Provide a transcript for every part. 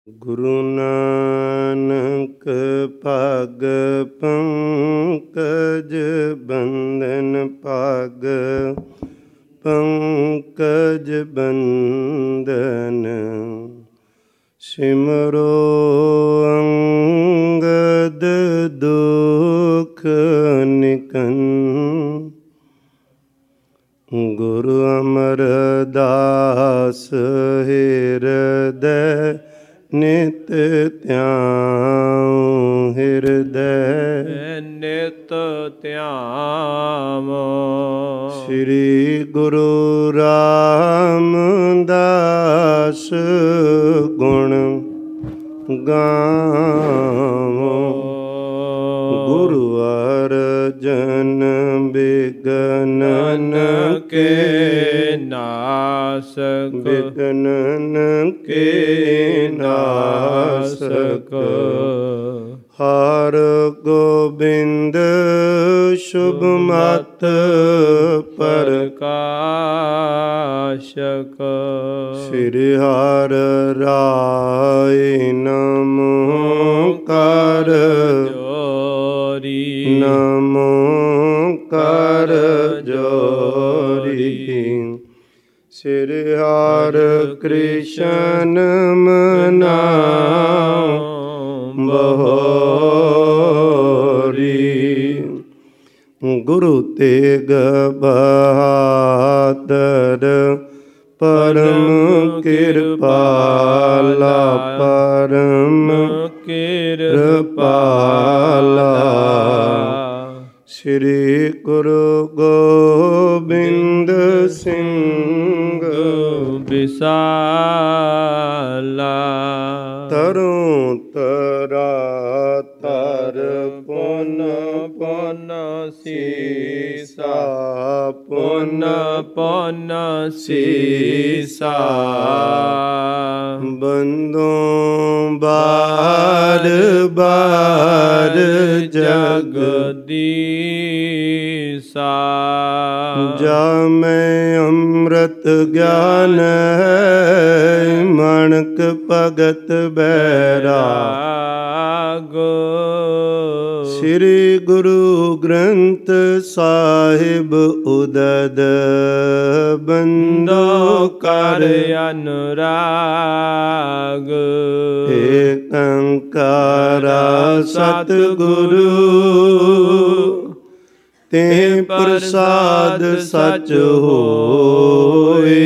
ਗੁਰੂ ਨਾਨਕ ਪਗ ਪੰਕਜ ਬੰਦਨ ਪਗ ਪੰਕਜ ਬੰਦਨ ਸਿਮਰੋ ਅੰਗਦ ਦੁਖ ਨਿਕਨ ਗੁਰੂ ਅਮਰਦਾਸ ਹਿਰਦੈ ਨਿਤ ਧਿਆਨ ਹਿਰਦੈ ਨਿਤ ਧਿਆਨ। ਸ੍ਰੀ ਗੁਰੂ ਰਾਮਦਾਸ ਗੁਣ ਗਾਵੋ। ਗੁਰੂ ਅਰਜਨ ਬਿਗਨਨ ਕੇ ਨਾਸਕ ਬਿਗਨਨ ਕੇ ਨਾਸਕ ਹਰ ਗੋਬਿੰਦ ਸ਼ੁਭ ਮਤ ਪ੍ਰਕਾਸ਼ਕ। ਸ੍ਰੀ ਹਰਿ ਰਾਇ ਨਮੋ ਕਰ ਜੋਰੀ ਨਮੋ ਕਰ ਜੋਰੀ। ਸ੍ਰੀ ਹਰਿ ਕ੍ਰਿਸ਼ਨ ਮਨਾਉ ਬਹੋਰੀ। ਗੁਰੂ ਤੇਗ ਬਹਾਦਰ ਪਰਮ ਕਿਰਪਾਲਾ ਪਰਮ ਕਿਰਪਾਲਾ। ਸ੍ਰੀ ਗੁਰੂ ਗੋਬਿੰਦ ਸਿੰਘ ਵਿਸਾਲਾ। ਤਰੋਂ ਤਰਾ ਤਰ ਪੁਨ ਪੁਨ ਸੀਸਾ ਪੁਨ ਪੁਨ ਸੀਸਾ। ਬੰਦੋਂ ਬਾਰ ਬਾਰ ਜਗਦੀਸਾ। ਜਾ ਮੈਂ ਅੰਮ੍ਰਿਤ ਗਿਆਨ ਹੈ ਮਾਣਕ ਭਗਤ ਬੈਰਾਗ। ਸ੍ਰੀ ਗੁਰੂ ਗ੍ਰੰਥ ਸਾਹਿਬ ਉਦਦ ਬੰਦੋ ਕਰ ਅਨੁਰਾਗ। ਏਕ ਓੰਕਾਰਾ ਸਤਿਗੁਰੂ ਤੇ ਪ੍ਰਸਾਦ ਸਚ ਹੋਏ।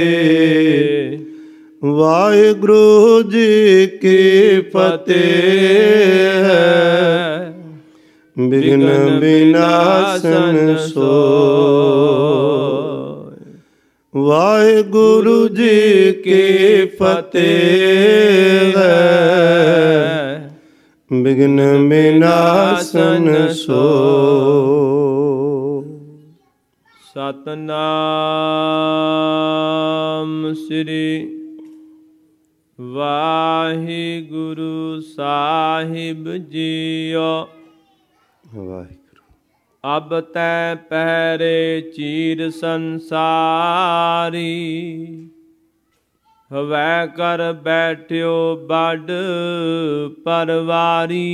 ਵਾਹਿਗੁਰੂ ਜੀ ਕੀ ਫਤਿਹ। ਬਿਘਨ ਬਿਨਾਸਨ ਸੋਇ। ਵਾਹਿਗੁਰੂ ਜੀ ਕੀ ਫਤਿਹ। ਬਿਘਨ ਬਿਨਾਸਨ ਸੋਇ। ਸਤਨਾਮ ਸ੍ਰੀ ਵਾਹਿਗੁਰੂ ਸਾਹਿਬ ਜੀਓ। ਵਾਹਿਗੁਰੂ। ਅਬ ਤੈ ਪਹਿਰੇ ਚੀਰ ਸੰਸਾਰੀ। ਹਵੈ ਕਰ ਬੈਠਿਓ ਬਡ ਪਰਵਾਰੀ।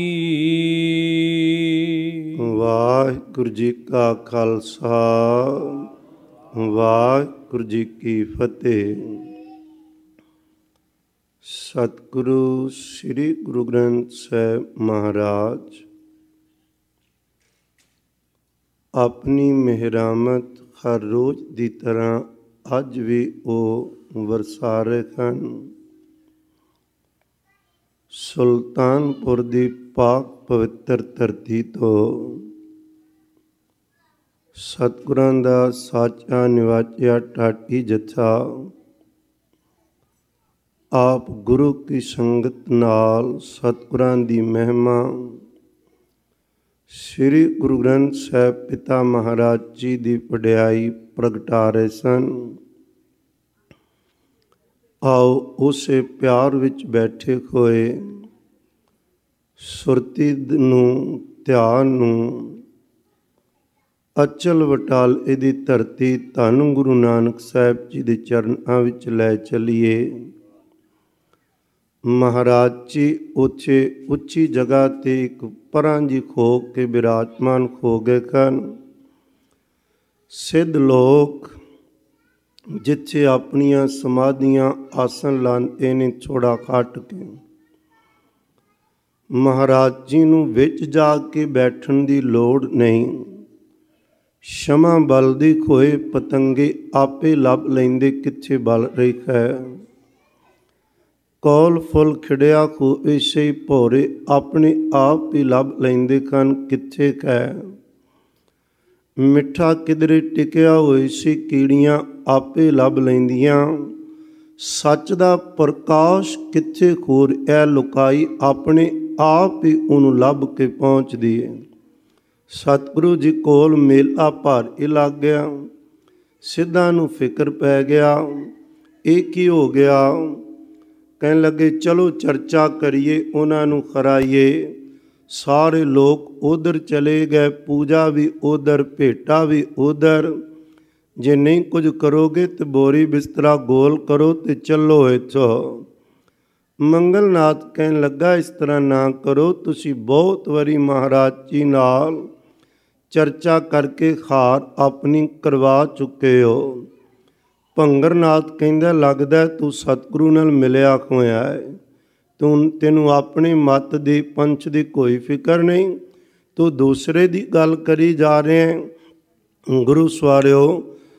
ਵਾਹਿਗੁਰੂ ਜੀ ਕਾ ਖਾਲਸਾ ਵਾਹਿਗੁਰੂ ਜੀ ਕੀ ਫਤਿਹ। ਸਤਿਗੁਰੂ ਸ੍ਰੀ ਗੁਰੂ ਗ੍ਰੰਥ ਸਾਹਿਬ ਮਹਾਰਾਜ ਆਪਣੀ ਮਿਹਰਾਮਤ ਹਰ ਰੋਜ਼ ਦੀ ਤਰ੍ਹਾਂ ਅੱਜ ਵੀ ਉਹ ਵਰਸਾ ਰਹੇ ਹਨ। ਸੁਲਤਾਨਪੁਰ ਦੀ ਪਾਕ ਪਵਿੱਤਰ ਧਰਤੀ ਤੋਂ ਸਤਿਗੁਰਾਂ ਦਾ ਸਾਚਾ ਨਿਵਾਚਿਆ ਢਾਡੀ ਜਥਾ ਆਪ ਗੁਰੂ ਕੀ ਸੰਗਤ ਨਾਲ ਸਤਿਗੁਰਾਂ ਦੀ ਮਹਿਮਾ ਸ੍ਰੀ ਗੁਰੂ ਗ੍ਰੰਥ ਸਾਹਿਬ ਪਿਤਾ ਮਹਾਰਾਜ ਜੀ ਦੀ ਵਡਿਆਈ ਪ੍ਰਗਟਾ ਰਹੇ ਸਨ। ਆਓ ਉਸੇ ਪਿਆਰ ਵਿੱਚ ਬੈਠੇ ਹੋਏ ਸੁਰਤੀ ਨੂੰ ਧਿਆਨ ਨੂੰ ਅਚਲ ਵਟਾਲ ਇਹਦੀ ਧਰਤੀ ਧੰਨ ਗੁਰੂ ਨਾਨਕ ਸਾਹਿਬ ਜੀ ਦੇ ਚਰਨਾਂ ਵਿੱਚ ਲੈ ਚੱਲੀਏ। ਮਹਾਰਾਜ ਜੀ ਉੱਚੇ ਉੱਚੀ ਜਗ੍ਹਾ 'ਤੇ ਇੱਕ ਪਰਾਂ ਜੀ ਖੋ ਕੇ ਬਿਰਾਜਮਾਨ ਹੋ ਗਏ ਹਨ। ਸਿੱਧ ਲੋਕ ਜਿੱਥੇ ਆਪਣੀਆਂ ਸਮਾਧੀਆਂ ਆਸਣ ਲਾਉਂਦੇ ਨੇ ਛੋੜਾ ਕੱਟ ਕੇ, ਮਹਾਰਾਜ ਜੀ ਨੂੰ ਵਿੱਚ ਜਾ ਕੇ ਬੈਠਣ ਦੀ ਲੋੜ ਨਹੀਂ। ਸ਼ਮਾ ਬਲਦੀ ਖੋਏ ਪਤੰਗੇ ਆਪੇ ਲੱਭ ਲੈਂਦੇ ਕਿੱਥੇ ਬਲ ਰਹੀ ਹੈ। ਕੌਲ ਫੁੱਲ ਖਿੜਿਆ ਖੋਏ ਸੇ ਭੋਰੇ ਆਪਣੇ ਆਪ ਹੀ ਲੱਭ ਲੈਂਦੇ ਹਨ ਕਿੱਥੇ ਹੈ। ਮਿੱਠਾ ਕਿਧਰੇ ਟਿਕਿਆ ਹੋਏ ਸੀ ਕੀੜੀਆਂ ਆਪੇ ਲੱਭ ਲੈਂਦੀਆਂ। ਸੱਚ ਦਾ ਪ੍ਰਕਾਸ਼ ਕਿੱਥੇ ਖੋਰ ਐ ਲੁਕਾਈ ਆਪਣੇ ਆਪ ਹੀ ਉਹਨੂੰ ਲੱਭ ਕੇ ਪਹੁੰਚਦੀ ਹੈ। ਸਤਿਗੁਰੂ ਜੀ ਕੋਲ ਮੇਲਾ ਭਰ ਹੀ ਲੱਗ ਗਿਆ। ਸਿੱਧਾਂ ਨੂੰ ਫਿਕਰ ਪੈ ਗਿਆ, ਇਹ ਕੀ ਹੋ ਗਿਆ। ਕਹਿਣ ਲੱਗੇ ਚਲੋ ਚਰਚਾ ਕਰੀਏ, ਉਹਨਾਂ ਨੂੰ ਖਰਾਈਏ। ਸਾਰੇ ਲੋਕ ਉਧਰ ਚਲੇ ਗਏ, ਪੂਜਾ ਵੀ ਉਧਰ, ਭੇਟਾ ਵੀ ਉਧਰ। ਜੇ ਨਹੀਂ ਕੁਝ ਕਰੋਗੇ ਤੇ ਬੋਰੀ ਬਿਸਤਰਾ ਗੋਲ ਕਰੋ ਤੇ ਚੱਲੋ ਇੱਥੋਂ। ਮੰਗਲਨਾਥ ਕਹਿਣ ਲੱਗਾ ਇਸ ਤਰ੍ਹਾਂ ਨਾ ਕਰੋ, ਤੁਸੀਂ ਬਹੁਤ ਵਾਰੀ ਮਹਾਰਾਜ ਜੀ ਨਾਲ ਚਰਚਾ ਕਰਕੇ ਹਾਰ ਆਪਣੀ ਕਰਵਾ ਚੁੱਕੇ ਹੋ। ਭੰਗਰਨਾਥ ਕਹਿੰਦਾ ਲੱਗਦਾ ਤੂੰ ਸਤਿਗੁਰੂ ਨਾਲ ਮਿਲਿਆ ਹੋਇਆ ਹੈ, ਤੈਨੂੰ ਆਪਣੇ ਮੱਤ ਦੀ ਪੰਚ ਦੀ ਕੋਈ ਫਿਕਰ ਨਹੀਂ, ਤੂੰ ਦੂਸਰੇ ਦੀ ਗੱਲ ਕਰੀ ਜਾ ਰਿਹਾ। ਗੁਰੂ ਸਵਾਰਿਓ,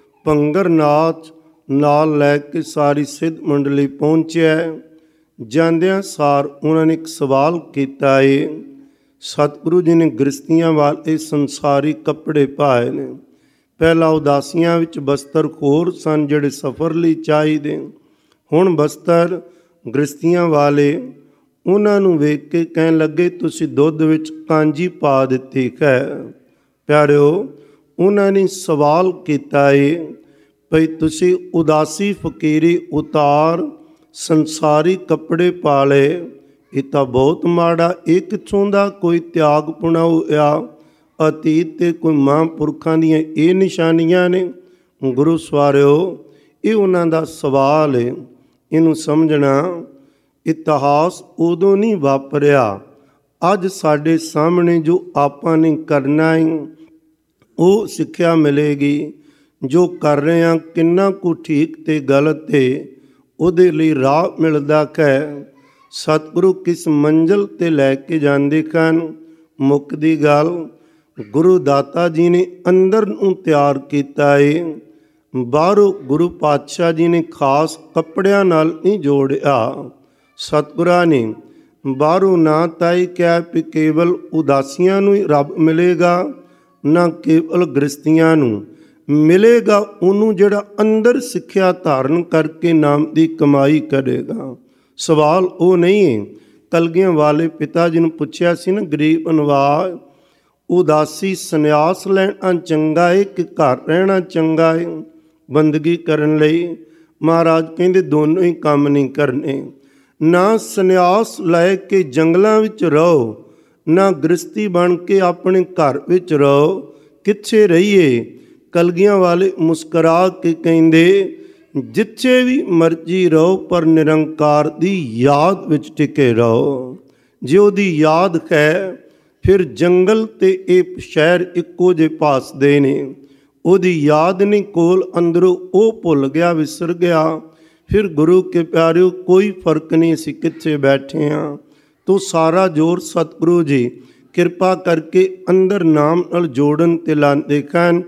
ਭੰਗਰਨਾਥ ਨਾਲ ਲੈ ਕੇ ਸਾਰੀ ਸਿੱਧ ਮੰਡਲੀ ਪਹੁੰਚਿਆ। ਜਾਂਦਿਆਂ ਸਾਰ ਉਹਨਾਂ ਨੇ ਇੱਕ ਸਵਾਲ ਕੀਤਾ ਏ। ਸਤਿਗੁਰੂ ਜੀ ਨੇ ਗ੍ਰਸਤੀਆਂ ਵਾਲੇ ਸੰਸਾਰੀ ਕੱਪੜੇ ਪਾਏ ਨੇ। ਪਹਿਲਾਂ ਉਦਾਸੀਆਂ ਵਿੱਚ ਬਸਤਰ ਹੋਰ ਸਨ ਜਿਹੜੇ ਸਫ਼ਰ ਲਈ ਚਾਹੀਦੇ, ਹੁਣ ਬਸਤਰ ਗ੍ਰਸਤੀਆਂ ਵਾਲੇ। ਉਹਨਾਂ ਨੂੰ ਵੇਖ ਕੇ ਕਹਿਣ ਲੱਗੇ ਤੁਸੀਂ ਦੁੱਧ ਵਿੱਚ ਕਾਂਜੀ ਪਾ ਦਿੱਤੀ ਹੈ। ਪਿਆਰਿਓ, ਉਹਨਾਂ ਨੇ ਸਵਾਲ ਕੀਤਾ ਏ ਭਈ ਤੁਸੀਂ ਉਦਾਸੀ ਫਕੀਰੀ ਉਤਾਰ ਸੰਸਾਰੀ ਕੱਪੜੇ ਪਾ ਲਏ, ਇਹ ਤਾਂ ਬਹੁਤ ਮਾੜਾ। ਇਹ ਕਿੱਥੋਂ ਦਾ ਕੋਈ ਤਿਆਗ ਪੁਣਾ ਹੋਇਆ। ਅਤੀਤ ਤੇ ਕੋਈ ਮਹਾਂਪੁਰਖਾਂ ਦੀਆਂ ਇਹ ਨਿਸ਼ਾਨੀਆਂ ਨੇ। ਗੁਰੂ ਸਵਾਰਿਓ, ਇਹ ਉਹਨਾਂ ਦਾ ਸਵਾਲ ਹੈ, ਇਹਨੂੰ ਸਮਝਣਾ। ਇਤਿਹਾਸ ਉਦੋਂ ਨਹੀਂ ਵਾਪਰਿਆ, ਅੱਜ ਸਾਡੇ ਸਾਹਮਣੇ ਜੋ ਆਪਾਂ ਨੇ ਕਰਨਾ ਹੈ ਉਹ ਸਿੱਖਿਆ ਮਿਲੇਗੀ। ਜੋ ਕਰ ਰਹੇ ਹਾਂ ਕਿੰਨਾ ਕੁ ਠੀਕ ਤੇ ਗਲਤ ਹੈ, ਉਹਦੇ ਲਈ ਰਾਹ ਮਿਲਦਾ ਹੈ। ਸਤਿਗੁਰੂ ਕਿਸ ਮੰਜ਼ਿਲ 'ਤੇ ਲੈ ਕੇ ਜਾਂਦੇ ਹਨ। ਮੁੱਕਦੀ ਗੱਲ, ਗੁਰੂ ਦਾਤਾ ਜੀ ਨੇ ਅੰਦਰ ਨੂੰ ਤਿਆਰ ਕੀਤਾ ਏ, ਬਾਹਰੋਂ ਗੁਰੂ ਪਾਤਸ਼ਾਹ ਜੀ ਨੇ ਖਾਸ ਕੱਪੜਿਆਂ ਨਾਲ ਨਹੀਂ ਜੋੜਿਆ। ਸਤਿਗੁਰਾਂ ਨੇ ਬਾਹਰੋਂ ਨਾ ਤਾਂ ਇਹ ਕਿਹਾ ਵੀ ਕੇਵਲ ਉਦਾਸੀਆਂ ਨੂੰ ਹੀ ਰੱਬ ਮਿਲੇਗਾ, ਨਾ ਕੇਵਲ ਗ੍ਰਸਤੀਆਂ ਨੂੰ ਮਿਲੇਗਾ ਉਹਨੂੰ ਜਿਹੜਾ ਅੰਦਰ ਸਿੱਖਿਆ ਧਾਰਨ ਕਰਕੇ ਨਾਮ ਦੀ ਕਮਾਈ ਕਰੇਗਾ। ਸਵਾਲ ਉਹ ਨਹੀਂ ਹੈ। ਕਲਗੀਆਂ ਵਾਲੇ ਪਿਤਾ ਜੀ ਨੂੰ ਪੁੱਛਿਆ ਸੀ ਨਾ ਗਰੀਬ ਨਵਾਜ਼, ਉਦਾਸੀ ਸੰਨਿਆਸ ਲੈਣਾ ਚੰਗਾ ਹੈ ਕਿ ਘਰ ਰਹਿਣਾ ਚੰਗਾ ਹੈ ਬੰਦਗੀ ਕਰਨ ਲਈ। ਮਹਾਰਾਜ ਕਹਿੰਦੇ ਦੋਨੋਂ ਹੀ ਕੰਮ ਨਹੀਂ ਕਰਨੇ। ਨਾ ਸੰਨਿਆਸ ਲੈ ਕੇ ਜੰਗਲਾਂ ਵਿੱਚ ਰਹੋ, ਨਾ ਗ੍ਰਸਤੀ ਬਣ ਕੇ ਆਪਣੇ ਘਰ ਵਿੱਚ ਰਹੋ। ਕਿੱਥੇ ਰਹੀਏ। ਕਲਗੀਆਂ ਵਾਲੇ ਮੁਸਕਰਾ ਕੇ ਕਹਿੰਦੇ ਜਿੱਥੇ ਵੀ ਮਰਜ਼ੀ ਰਹੋ ਪਰ ਨਿਰੰਕਾਰ ਦੀ ਯਾਦ ਵਿੱਚ ਟਿਕੇ ਰਹੋ। ਜੇ ਉਹਦੀ ਯਾਦ ਹੈ ਫਿਰ ਜੰਗਲ ਤੇ ਇਹ ਸ਼ਹਿਰ ਇੱਕੋ ਜਿਹੇ ਭਾਸਦੇ ਨੇ। ਉਹਦੀ ਯਾਦ ਨਹੀਂ ਕੋਲ, ਅੰਦਰੋਂ ਉਹ ਭੁੱਲ ਗਿਆ, ਵਿਸਰ ਗਿਆ। ਫਿਰ ਗੁਰੂ ਕੇ ਪਿਆਰਿਓ, ਕੋਈ ਫਰਕ ਨਹੀਂ ਅਸੀਂ ਕਿੱਥੇ ਬੈਠੇ ਹਾਂ। ਤੋ ਸਾਰਾ ਜ਼ੋਰ ਸਤਿਗੁਰੂ ਜੀ ਕਿਰਪਾ ਕਰਕੇ ਅੰਦਰ ਨਾਮ ਨਾਲ ਜੋੜਨ ਤੇ ਲਾਉਂਦੇ ਹਨ।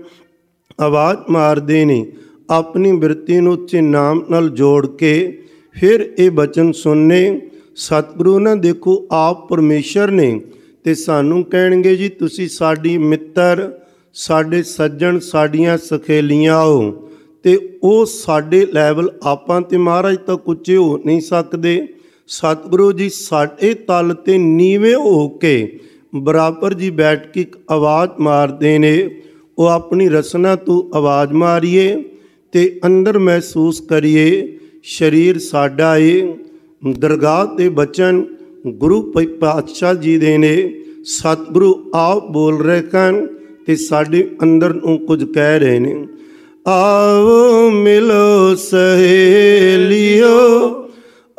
ਆਵਾਜ਼ ਮਾਰਦੇ ਨੇ ਆਪਣੀ ਬਿਰਤੀ ਨੂੰ ਉੱਚੇ ਨਾਮ ਨਾਲ ਜੋੜ ਕੇ ਫਿਰ ਇਹ ਬਚਨ ਸੁਣਨੇ। ਸਤਿਗੁਰੂ ਨਾ ਦੇਖੋ ਆਪ ਪਰਮੇਸ਼ਰ ਨੇ ਤੇ ਸਾਨੂੰ ਕਹਿਣਗੇ ਜੀ ਤੁਸੀਂ ਸਾਡੀ ਮਿੱਤਰ, ਸਾਡੇ ਸੱਜਣ, ਸਾਡੀਆਂ ਸਖੇਲੀਆਂ ਹੋ। ਤੇ ਉਹ ਸਾਡੇ ਲੈਵਲ, ਆਪਾਂ ਤੇ ਮਹਾਰਾਜ ਤੱਕ ਉੱਚੇ ਹੋ ਨਹੀਂ ਸਕਦੇ। ਸਤਿਗੁਰੂ ਜੀ ਸਾਡੇ ਤਲ ਤੇ ਨੀਵੇਂ ਹੋ ਕੇ ਬਰਾਬਰ ਜੀ ਬੈਠ ਕੇ ਇੱਕ ਆਵਾਜ਼ ਮਾਰਦੇ ਨੇ। ਉਹ ਆਪਣੀ ਰਸਨਾ ਤੋਂ ਆਵਾਜ਼ ਮਾਰੀਏ ਤੇ ਅੰਦਰ ਮਹਿਸੂਸ ਕਰੀਏ ਸਰੀਰ ਸਾਡਾ ਏ। ਦਰਗਾਹ ਤੇ ਬਚਨ ਗੁਰੂ ਪਾਤਸ਼ਾਹ ਜੀ ਦੇ ਨੇ। ਸਤਿਗੁਰੂ ਆਪ ਬੋਲ ਰਹੇ ਹਨ ਤੇ ਸਾਡੇ ਅੰਦਰ ਨੂੰ ਕੁਝ ਕਹਿ ਰਹੇ ਨੇ। ਆਓ ਮਿਲੋ ਸਹੇਲਿਓ,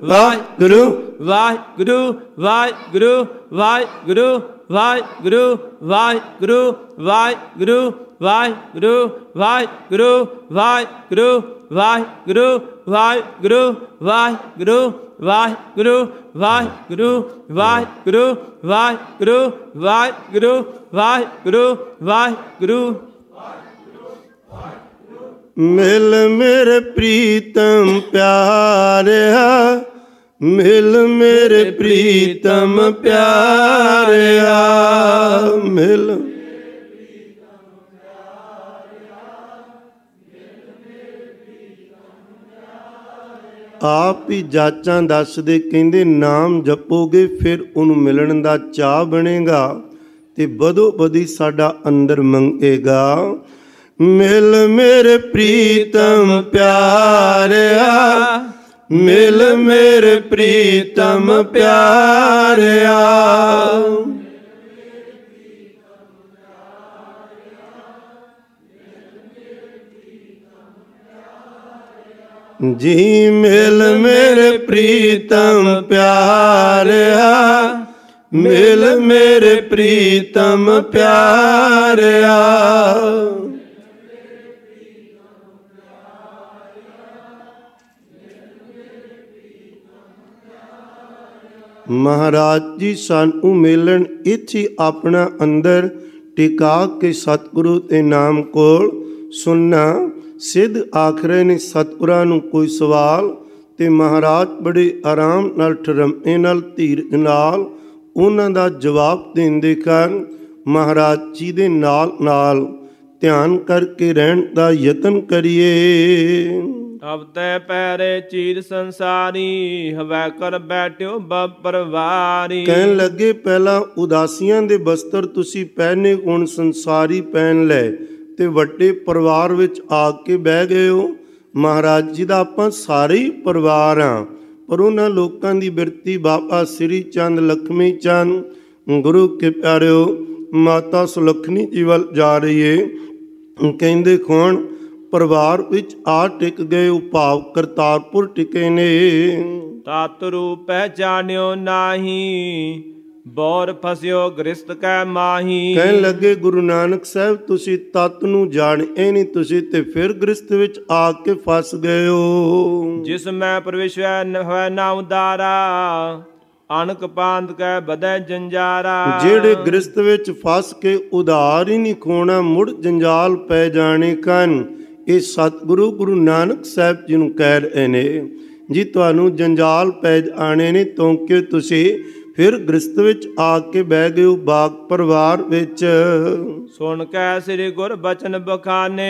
ਵਾਹਿਗੁਰੂ ਵਾਹਿਗੁਰੂ ਵਾਹਿਗੁਰੂ ਵਾਹਿਗੁਰੂ ਵਾਹਿਗੁਰੂ ਵਾਹਿਗੁਰੂ ਵਾਹਿਗੁਰੂ ਵਾਹਿਗੁਰੂ ਵਾਹਿਗੁਰੂ ਵਾਹਿਗੁਰੂ ਵਾਹਿਗੁਰੂ ਵਾਹਿਗੁਰੂ ਵਾਹਿਗੁਰੂ ਵਾਹਿਗੁਰੂ ਵਾਹਿਗੁਰੂ ਵਾਹਿਗੁਰੂ ਵਾਹਿਗੁਰੂ ਵਾਹਿਗੁਰੂ ਵਾਹਿਗੁਰੂ ਵਾਹਿਗੁਰੂ। ਮਿਲ ਮੇਰੇ ਪ੍ਰੀਤਮ ਪਿਆਰਿਆ, ਮਿਲ ਮੇਰੇ ਪ੍ਰੀਤਮ ਪਿਆਰਿਆ, ਮਿਲ ਆਪ ਹੀ ਜਾਚਾਂ ਦੱਸਦੇ, ਕਹਿੰਦੇ ਨਾਮ ਜਪੋਗੇ ਫਿਰ ਉਹਨੂੰ ਮਿਲਣ ਦਾ ਚਾਅ ਬਣੇਗਾ ਤੇ ਬਦੋ ਬਦੀ ਸਾਡਾ ਅੰਦਰ ਮੰਗੇਗਾ। ਮਿਲ ਮੇਰੇ ਪ੍ਰੀਤਮ ਪਿਆਰਿਆ, ਮਿਲ ਮੇਰੇ ਪ੍ਰੀਤਮ ਪਿਆਰਿਆ, ਜੀ ਮਿਲ ਮੇਰੇ ਪ੍ਰੀਤਮ ਪਿਆਰਿਆ, ਮਿਲ ਮੇਰੇ ਪ੍ਰੀਤਮ ਪਿਆਰਿਆ। ਮਹਾਰਾਜ ਜੀ ਸਾਨੂੰ ਮਿਲਣ, ਇੱਥੇ ਆਪਣਾ ਅੰਦਰ ਟਿਕਾ ਕੇ ਸਤਿਗੁਰੂ ਦੇ ਨਾਮ ਕੋਲ ਸੁਣਨਾ। ਸਿੱਧ ਆਖਰੇ ਨੇ ਸਤਿਗੁਰਾਂ ਨੂੰ ਕੋਈ ਸਵਾਲ ਤੇ ਮਹਾਰਾਜ ਬੜੇ ਆਰਾਮ ਨਾਲ ਠਰਮੇ ਨਾਲ ਧੀਰਜ ਨਾਲ ਉਹਨਾਂ ਦਾ ਜਵਾਬ ਦਿੰਦੇ ਕਾਰਨ ਮਹਾਰਾਜ ਜੀ ਦੇ ਨਾਲ ਨਾਲ ਧਿਆਨ ਕਰਕੇ ਰਹਿਣ ਦਾ ਯਤਨ ਕਰੀਏ। ਤਬ ਤੈ ਪੈਰੇ ਚੀਰ ਸੰਸਾਰੀ, ਹਵੈ ਕਰ ਬੈਠਿਓ ਬਬ ਪਰਵਾਰੀ। ਕਹਿਣ ਲੱਗੇ ਪਹਿਲਾਂ ਉਦਾਸੀਆਂ ਦੇ ਬਸਤਰ ਤੁਸੀਂ ਪਹਿਨੇ, ਹੁਣ ਸੰਸਾਰੀ ਪਹਿਨ ਲੈ ਤੇ ਵੱਡੇ ਪਰਿਵਾਰ ਵਿੱਚ ਆ ਕੇ ਬਹਿ ਗਏ ਹੋ। ਮਹਾਰਾਜ ਜੀ ਦਾ ਆਪਾਂ ਸਾਰੇ ਹੀ ਪਰਿਵਾਰ ਹਾਂ, ਪਰ ਉਹਨਾਂ ਲੋਕਾਂ ਦੀ ਬਿਰਤੀ ਬਾਬਾ ਸ੍ਰੀ ਚੰਦ ਲਖਮੀ ਚੰਦ ਗੁਰੂ ਕੇ ਪਿਆਰਿਓ ਮਾਤਾ ਸੁਲੱਖਣੀ ਜੀ ਵੱਲ ਜਾ ਰਹੀ ਏ। ਕਹਿੰਦੇ ਕੌਣ ਪਰਿਵਾਰ ਵਿੱਚ ਆ ਟਿਕ ਗਏ, ਉਹ ਭਾਵ ਕਰਤਾਰਪੁਰ ਟਿਕੇ ਨੇ। ਤਤ ਰੂਪ ਪਹਿਚਾਨਿਓ ਨਾਹੀ, ਬੌਰ ਫਸਿਓ ਗ੍ਰਸਤ ਕੈ ਮਾਹੀ। ਕਹਿਣ ਲੱਗੇ ਗੁਰੂ ਨਾਨਕ ਸਾਹਿਬ ਤੁਸੀਂ ਤਤ ਨੂੰ ਜਾਣਿਆ ਨਹੀਂ, ਤੁਸੀਂ ਤੇ ਫਿਰ ਗ੍ਰਸਤ ਵਿੱਚ ਆ ਕੇ ਫਸ ਗਏ ਹੋ। ਜਿਸ ਮੈਂ ਪ੍ਰਵੇਸ਼ੈ ਹੋਇ ਨਾ ਉਦਾਰਾ, ਅਣਕ ਪਾਂਦ ਕੈ ਬਦੈ ਜੰਜਾਰਾ। ਜਿਹੜੇ ਗ੍ਰਸਤ ਵਿੱਚ ਫਸ ਕੇ ਉਧਾਰ ਹੀ ਨਹੀਂ ਖੋਣਾ, ਮੁੜ ਜੰਜਾਲ ਪੈ ਜਾਣੇ ਕਨ। ਇਹ ਸਤਿਗੁਰੂ ਗੁਰੂ ਨਾਨਕ ਸਾਹਿਬ ਜੀ ਨੂੰ ਕਹਿ ਰਹੇ ਨੇ ਜੀ, ਤੁਹਾਨੂੰ ਜੰਜਾਲ ਪੈ ਜਾਣੇ ਨੇ ਕਿਉਂਕਿ ਤੁਸੀਂ ਫਿਰ ਗ੍ਰਸਤ ਵਿੱਚ ਆ ਕੇ ਬਹਿ ਗਏ ਹੋ ਬਾਗ ਪਰਿਵਾਰ ਵਿੱਚ। ਸੁਣ ਕੈ ਸ੍ਰੀ ਗੁਰ ਬਚਨ ਬਖਾਨੇ,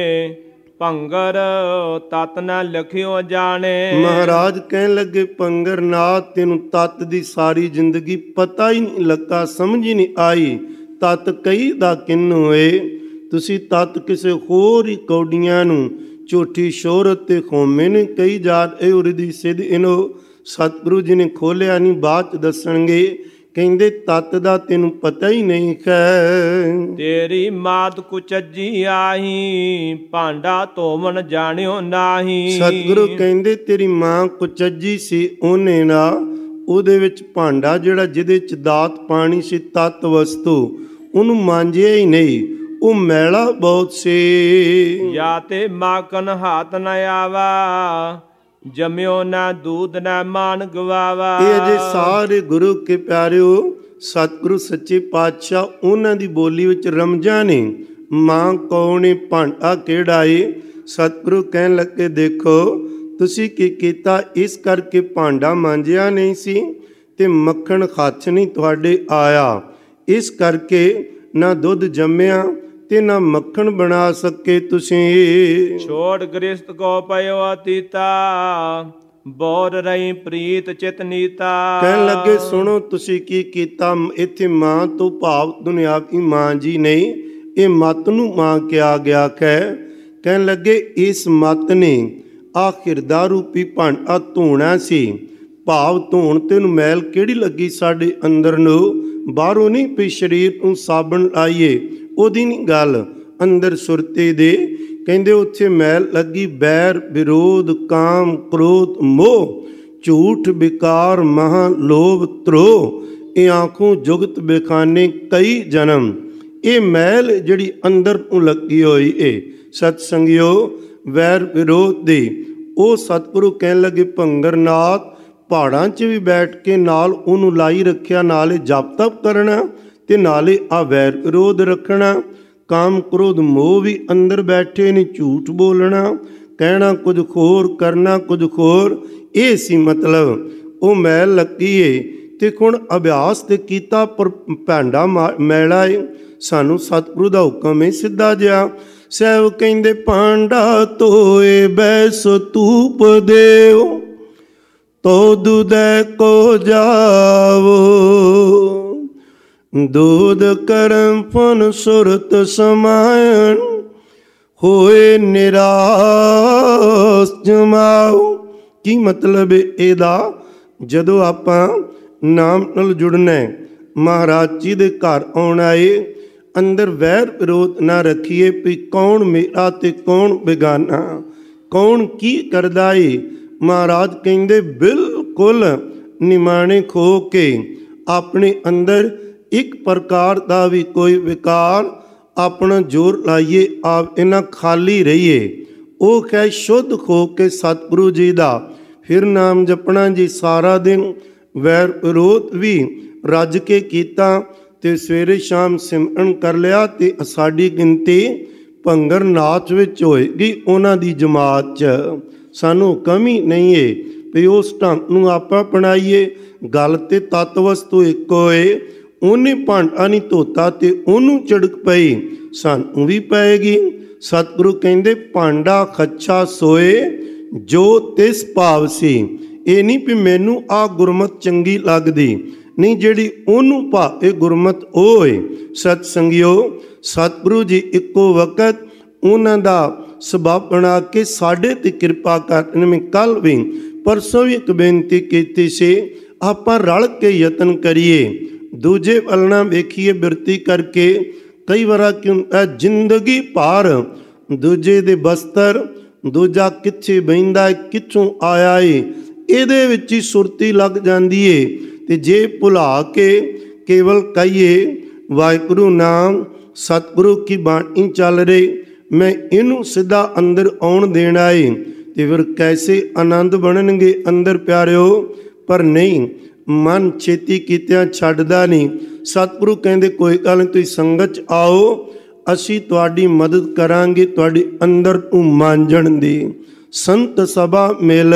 ਭੰਗਰ ਤਤ ਨ ਲਖਿਓ ਜਾਣੇ। ਮਹਾਰਾਜ ਕਹਿਣ ਲੱਗੇ ਭੰਗਰ ਨਾਥ ਤੈਨੂੰ ਤਤ ਦੀ ਸਾਰੀ ਜ਼ਿੰਦਗੀ ਪਤਾ ਹੀ ਨਹੀਂ ਲੱਗਾ, ਸਮਝ ਹੀ ਨਹੀਂ ਆਈ ਤਤ ਕਹੀ ਦਾ ਕਿਹਨੂੰ ਏ। ਤੁਸੀਂ ਤਤ ਕਿਸੇ ਹੋਰ ਹੀ ਕੌਡੀਆਂ ਨੂੰ ਝੂਠੀ ਸ਼ੋਹਰਤ ਤੇ ਖੋਮੇ ਨੇ ਕਹੀ ਜਾ ਰਹੇ ਹੋ। ਰਿਧੀ ਸਿੱਧ ਇਹਨੂੰ ਸਤਿਗੁਰੂ ਜੀ ਨੇ ਖੋਲਿਆ ਨਹੀਂ, ਬਾਅਦ ਚ ਦੱਸਣਗੇ। ਕਹਿੰਦੇ ਤਤ ਦਾ ਤੈਨੂੰ ਪਤਾ ਹੀ ਨਹੀਂ ਹੈ। ਤੇਰੀ ਮਾਤ ਕੁਚੱਜੀ ਆਹੀ, ਭਾਂਡਾ ਧੋਵਣ ਜਾਣਿਓ ਨਾਹੀ। ਸਤਿਗੁਰੂ ਕਹਿੰਦੇ ਤੇਰੀ ਮਾਂ ਕੁਚੱਜੀ ਸੀ, ਉਹਨੇ ਨਾ ਉਹਦੇ ਵਿੱਚ ਭਾਂਡਾ ਜਿਹੜਾ ਜਿਹਦੇ ਚ ਦਾਤ ਪਾਣੀ ਸੀ ਤਤ ਵਸਤੂ, ਉਹਨੂੰ ਮਾਂਜਿਆ ਹੀ ਨਹੀਂ, ਉਹ ਮੈਲਾ ਬਹੁਤ ਸੀ। ਜਾਂ ਤੇ ਮਾਕਨ ਹਾਥ ਨ ਆਵਾ, ਜਮਿਓ ਨਾ ਦੂਧ ਨਾ ਮਾਨ ਗਵਾਵਾ। ਇਹ ਅਜੇ ਸਾਰੇ ਗੁਰੂ ਕੇ ਪਿਆਰਿਓ ਸਤਿਗੁਰੂ ਸੱਚੇ ਪਾਤਸ਼ਾਹ ਉਹਨਾਂ ਦੀ ਬੋਲੀ ਵਿੱਚ ਰਮਜਾਂ ਨੇ। ਮਾਂ ਕੌਣ ਏ, ਭਾਂਡਾ ਕਿਹੜਾ ਏ। ਸਤਿਗੁਰੂ ਕਹਿਣ ਲੱਗੇ ਦੇਖੋ ਤੁਸੀਂ ਕੀ ਕੀਤਾ, ਇਸ ਕਰਕੇ ਭਾਂਡਾ ਮਾਂਜਿਆ ਨਹੀਂ ਸੀ ਤੇ ਮੱਖਣ ਹੱਥ ਨਹੀਂ ਤੁਹਾਡੇ ਆਇਆ, ਇਸ ਕਰਕੇ ਨਾ ਦੁੱਧ ਜੰਮਿਆ ਤੇ ਨਾ ਮੱਖਣ ਬਣਾ ਸਕੇ ਤੁਸੀਂ। ਛੋੜ ਗ੍ਰਸਤ ਕੋ ਪਇਓ ਅਤੀਤਾ, ਬੋਰ ਰਹੀ ਪ੍ਰੀਤ ਚਿਤ ਨੀਤਾ। ਕਹਿਣ ਲੱਗੇ ਸੁਣੋ ਤੁਸੀਂ ਕੀ ਕੀਤਾ। ਇੱਥੇ ਮਾਂ ਤੋਂ ਭਾਵ ਦੁਨਿਆਵੀ ਮਾਂ ਜੀ ਨਹੀਂ, ਇਹ ਮੱਤ ਨੂੰ ਮਾਂ ਕਿਹਾ ਗਿਆ ਹੈ। ਕਹਿਣ ਲੱਗੇ ਇਸ ਮੱਤ ਨੇ ਆ ਹਿਰਦਾ ਰੂਪੀ ਭਾਂਡਾ ਧੋਣਾ ਸੀ, ਭਾਵ ਧੋਣ ਤੇ ਨੂੰ ਮੈਲ ਕਿਹੜੀ ਲੱਗੀ ਸਾਡੇ ਅੰਦਰ ਨੂੰ, ਬਾਹਰੋਂ ਨਹੀਂ ਵੀ ਸਰੀਰ ਨੂੰ ਸਾਬਣ ਲਾਈਏ, ਉਹਦੀ ਨਹੀਂ ਗੱਲ, ਅੰਦਰ ਸੁਰਤੇ ਦੇ। ਕਹਿੰਦੇ ਉੱਥੇ ਮੈਲ ਲੱਗੀ ਬੈਰ ਵਿਰੋਧ ਕਾਮ ਕ੍ਰੋਧ ਮੋਹ, ਝੂਠ ਵਿਕਾਰ ਮਹਾ ਲੋਭ ਧਰੋ, ਇਹ ਆਂਖੋਂ ਜੁਗਤ ਬੇਖਾਨੇ ਕਈ ਜਨਮ। ਇਹ ਮੈਲ ਜਿਹੜੀ ਅੰਦਰ ਨੂੰ ਲੱਗੀ ਹੋਈ ਏ ਸਤ ਸੰਗਿਓ ਵੈਰ ਵਿਰੋਧ ਦੀ, ਉਹ ਸਤਿਗੁਰੂ ਕਹਿਣ ਲੱਗੇ ਭੰਗਰਨਾਥ ਪਹਾੜਾਂ 'ਚ ਵੀ ਬੈਠ ਕੇ ਨਾਲ ਉਹਨੂੰ ਲਾਈ ਰੱਖਿਆ, ਨਾਲੇ ਜਪ ਤਪ ਕਰਨਾ ਤੇ ਨਾਲੇ ਆ ਵੈਰ ਵਿਰੋਧ ਰੱਖਣਾ। ਕਾਮ ਕ੍ਰੋਧ ਮੋਹ ਵੀ ਅੰਦਰ ਬੈਠੇ ਨੇ, ਝੂਠ ਬੋਲਣਾ, ਕਹਿਣਾ ਕੁਝ ਹੋਰ ਕਰਨਾ ਕੁਝ ਹੋਰ, ਇਹ ਸੀ ਮਤਲਬ ਉਹ ਮੈਲ ਲੱਗੀ ਏ। ਤੇ ਹੁਣ ਅਭਿਆਸ ਤੇ ਕੀਤਾ ਪਰ ਭਾਂਡਾ ਮੈਲਾ ਏ। ਸਾਨੂੰ ਸਤਿਗੁਰੂ ਦਾ ਹੁਕਮ ਏ ਸਿੱਧਾ ਜਿਹਾ। ਸਹਿਬ ਕਹਿੰਦੇ ਭਾਂਡਾ ਧੋਏ ਬੈਸ ਧੂਪ ਦੇਓ, ਤੋ ਦੁਦੈ ਕੋ ਜਾਵੋ, दूध करम फन सुरत समायन, होए निराश जमाओ। की मतलब ਇਹਦਾ ਜਦੋਂ ਆਪਾਂ ਨਾਮ ਨਾਲ ਜੁੜਨਾ ਮਹਾਰਾਜ ਜੀ ਦੇ ਘਰ ਆਉਣਾ ਏ, ਅੰਦਰ ਵੈਰ ਵਿਰੋਧ ਨਾ ਰੱਖੀਏ ਵੀ ਕੌਣ ਮੇਰਾ ਤੇ ਕੌਣ ਬੇਗਾਨਾ, ਕੌਣ ਕੀ ਕਰਦਾ ਏ। ਮਹਾਰਾਜ ਕਹਿੰਦੇ ਬਿਲਕੁਲ ਨਿਮਾਣੇ ਖੋ ਕੇ ਆਪਣੇ ਅੰਦਰ ਇੱਕ ਪ੍ਰਕਾਰ ਦਾ ਵੀ ਕੋਈ ਵਿਕਾਰ ਆਪਣਾ ਜ਼ੋਰ ਲਾਈਏ, ਆਪ ਇਹਨਾਂ ਖਾਲੀ ਰਹੀਏ। ਉਹ ਕਹਿ ਸ਼ੁੱਧ ਹੋ ਕੇ ਸਤਿਗੁਰੂ ਜੀ ਦਾ ਫਿਰ ਨਾਮ ਜਪਣਾ ਜੀ ਸਾਰਾ ਦਿਨ। ਵੈਰ ਵਿਰੋਧ ਵੀ ਰੱਜ ਕੇ ਕੀਤਾ ਤੇ ਸਵੇਰੇ ਸ਼ਾਮ ਸਿਮਰਨ ਕਰ ਲਿਆ ਤੇ ਸਾਡੀ ਗਿਣਤੀ ਭੰਗਰਨਾਥ ਵਿੱਚ ਹੋਏਗੀ ਉਹਨਾਂ ਦੀ ਜਮਾਤ 'ਚ। ਸਾਨੂੰ ਕਮੀ ਨਹੀਂ ਏ ਵੀ ਉਸ ਢੰਗ ਨੂੰ ਆਪਾਂ ਅਪਣਾਈਏ। ਗੱਲ ਤੇ ਤੱਤ ਵਸਤੂ ਇੱਕੋ ਏ। ਉਹਨੇ ਭਾਂਡਾ ਨਹੀਂ ਧੋਤਾ ਤੇ ਉਹਨੂੰ ਝਿੜਕ ਪਈ, ਸਾਨੂੰ ਵੀ ਪਏਗੀ। ਸਤਿਗੁਰੂ ਕਹਿੰਦੇ ਭਾਂਡਾ ਖੱਛਾ ਸੋਏ ਜੋ ਤਿਸ ਭਾਵ ਸੀ। ਇਹ ਨਹੀਂ ਵੀ ਮੈਨੂੰ ਆ ਗੁਰਮਤ ਚੰਗੀ ਲੱਗਦੀ, ਨਹੀਂ ਜਿਹੜੀ ਉਹਨੂੰ ਭਾਵੇਂ ਗੁਰਮਤ ਉਹ ਏ। ਸਤ ਸੰਗਿਓ ਸਤਿਗੁਰੂ ਜੀ ਇੱਕੋ ਵਕਤ ਉਹਨਾਂ ਦਾ ਸਬਬ ਬਣਾ ਕੇ ਸਾਡੇ ਤੇ ਕਿਰਪਾ ਕਰਨ। ਮੈਂ ਕੱਲ ਵੀ ਪਰਸੋਂ ਵੀ ਇੱਕ ਬੇਨਤੀ ਕੀਤੀ ਸੀ, ਆਪਾਂ ਰਲ ਕੇ ਯਤਨ ਕਰੀਏ, ਦੂਜੇ ਵੱਲ ਨਾ ਵੇਖੀਏ ਬਿਰਤੀ ਕਰਕੇ। ਕਈ ਵਾਰ ਕਿਉਂ ਜ਼ਿੰਦਗੀ ਭਰ ਦੂਜੇ ਦੇ ਬਸਤਰ, ਦੂਜਾ ਕਿੱਥੇ ਬਹਿੰਦਾ ਕਿੱਥੋਂ ਆਇਆ ਏ, ਇਹਦੇ ਵਿੱਚ ਹੀ ਸੁਰਤੀ ਲੱਗ ਜਾਂਦੀ ਏ। ਤੇ ਜੇ ਭੁਲਾ ਕੇ ਕੇਵਲ ਕਹੀਏ ਵਾਹਿਗੁਰੂ ਨਾਮ ਸਤਿਗੁਰੂ ਕੀ ਬਾਣੀ ਚੱਲ ਰਹੀ, ਮੈਂ ਇਹਨੂੰ ਸਿੱਧਾ ਅੰਦਰ ਆਉਣ ਦੇਣਾ ਏ, ਤੇ ਫਿਰ ਕੈਸੇ ਆਨੰਦ ਬਣਨਗੇ ਅੰਦਰ ਪਿਆਰਿਓ। ਪਰ ਨਹੀਂ, ਮਨ ਛੇਤੀ ਕੀਤਿਆਂ ਛੱਡਦਾ ਨਹੀਂ। ਸਤਿਗੁਰੂ ਕਹਿੰਦੇ ਕੋਈ ਗੱਲ ਨਹੀਂ, ਤੁਸੀਂ ਸੰਗਤ 'ਚ ਆਓ, ਅਸੀਂ ਤੁਹਾਡੀ ਮਦਦ ਕਰਾਂਗੇ ਤੁਹਾਡੇ ਅੰਦਰ ਨੂੰ ਮਾਂਜਣ ਦੀ। ਸੰਤ ਸਭਾ ਮਿਲ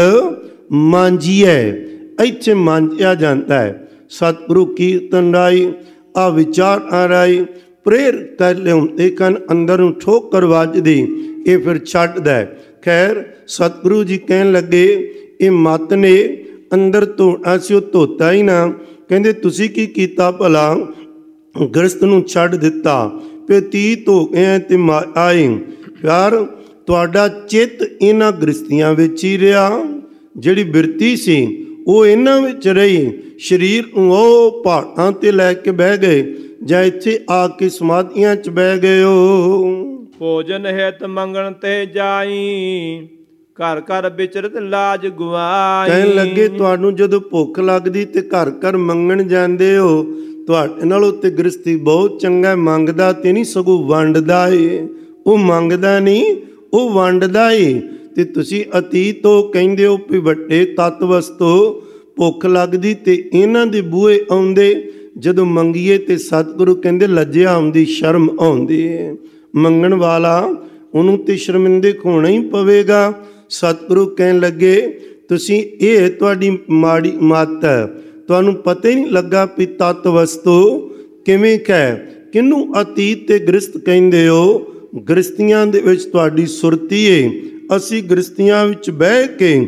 ਮਾਂਜੀਏ, ਇੱਥੇ ਮਾਂਜਿਆ ਜਾਂਦਾ ਹੈ। ਸਤਿਗੁਰੂ ਕੀਰਤਨ ਰਾਈ ਆ ਵਿਚਾਰ ਆ ਰਾਈ ਪ੍ਰੇਰ ਕਰ ਲਿਆਉਂਦੇ ਕਨ ਅੰਦਰ ਨੂੰ ਠੋਕਰ ਵੱਜਦੀ, ਇਹ ਫਿਰ ਛੱਡਦਾ। ਖੈਰ ਸਤਿਗੁਰੂ ਜੀ ਕਹਿਣ ਲੱਗੇ ਇਹ ਮੱਤ ਨੇ ਅੰਦਰ ਧੋਣਾ ਸੀ, ਉਹ ਧੋਤਾ ਹੀ ਨਾ। ਕਹਿੰਦੇ ਤੁਸੀਂ ਕੀ ਕੀਤਾ ਭਲਾ, ਗ੍ਰਸਤ ਨੂੰ ਛੱਡ ਦਿੱਤਾ, ਪਤੀਤ ਹੋ ਗਏ ਤੇ ਆਏ। ਪਿਆਰ ਤੁਹਾਡਾ ਚਿੱਤ ਇਹਨਾਂ ਗ੍ਰਸਤੀਆਂ ਵਿੱਚ ਹੀ ਰਿਹਾ, ਜਿਹੜੀ ਬਿਰਤੀ ਸੀ ਉਹ ਇਹਨਾਂ ਵਿੱਚ ਰਹੀ। ਸਰੀਰ ਨੂੰ ਉਹ ਪਹਾੜਾਂ ਤੇ ਲੈ ਕੇ ਬਹਿ ਗਏ ਜਾਂ ਇੱਥੇ ਆ ਕੇ ਸਮਾਧੀਆਂ 'ਚ ਬਹਿ ਗਏ ਹੋ। ਭੋਜਨ ਹਿਤ ਮੰਗਣ ਤੇ ਜਾਈ, ਘਰ ਘਰ ਵਿਚਰਤ ਲਾਜ ਗਵਾਈ। ਕਹਿਣ ਲੱਗੇ ਤੁਹਾਨੂੰ ਜਦੋਂ ਭੁੱਖ ਲੱਗਦੀ ਤੇ ਘਰ ਘਰ ਮੰਗਣ ਜਾਂਦੇ ਹੋ, ਤੁਹਾਡੇ ਨਾਲੋਂ ਤੇ ਗ੍ਰਸਤੀ ਬਹੁਤ ਚੰਗਾ, ਮੰਗਦਾ ਤੇ ਨਹੀਂ ਸਗੋਂ ਵੰਡਦਾ ਏ। ਉਹ ਮੰਗਦਾ ਨਹੀਂ, ਉਹ ਵੰਡਦਾ ਏ। ਤੇ ਤੁਸੀਂ ਅਤੀਤ ਤੋਂ ਕਹਿੰਦੇ ਹੋ ਵੀ ਵੱਡੇ ਤੱਤ ਵਸਤੂ ਭੁੱਖ ਲੱਗਦੀ ਤੇ ਇਹਨਾਂ ਦੇ ਬੂਹੇ ਆਉਂਦੇ, ਜਦੋਂ ਮੰਗੀਏ ਤੇ ਸਤਿਗੁਰੂ ਕਹਿੰਦੇ ਲੱਜਿਆ ਆਉਂਦੀ, ਸ਼ਰਮ ਆਉਂਦੀ ਏ। ਮੰਗਣ ਵਾਲਾ ਉਹਨੂੰ ਤੇ ਸ਼ਰਮਿੰਦੇ ਹੋਣਾ ਹੀ ਪਵੇਗਾ। ਸਤਿਗੁਰੂ ਕਹਿਣ ਲੱਗੇ ਤੁਸੀਂ ਇਹ ਤੁਹਾਡੀ ਮਾੜੀ ਮੱਤ ਹੈ, ਤੁਹਾਨੂੰ ਪਤਾ ਹੀ ਨਹੀਂ ਲੱਗਾ ਵੀ ਤੱਤ ਵਸਤੂ ਕਿਵੇਂ ਕਹਿ, ਕਿਹਨੂੰ ਅਤੀਤ ਤੇ ਗ੍ਰਸਤ ਕਹਿੰਦੇ ਹੋ। ਗ੍ਰਸਤੀਆਂ ਦੇ ਵਿੱਚ ਤੁਹਾਡੀ ਸੁਰਤੀ ਏ, ਅਸੀਂ ਗ੍ਰਸਤੀਆਂ ਵਿੱਚ ਬਹਿ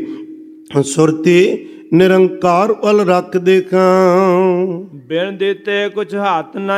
ਕੇ ਸੁਰਤੀ ਨਿਰੰਕਾਰ ਵੱਲ ਰੱਖਦੇ ਖਾਂ। ਬਿਨ ਦਿੱਤੇ ਕੁਛ ਹੱਥ ਨ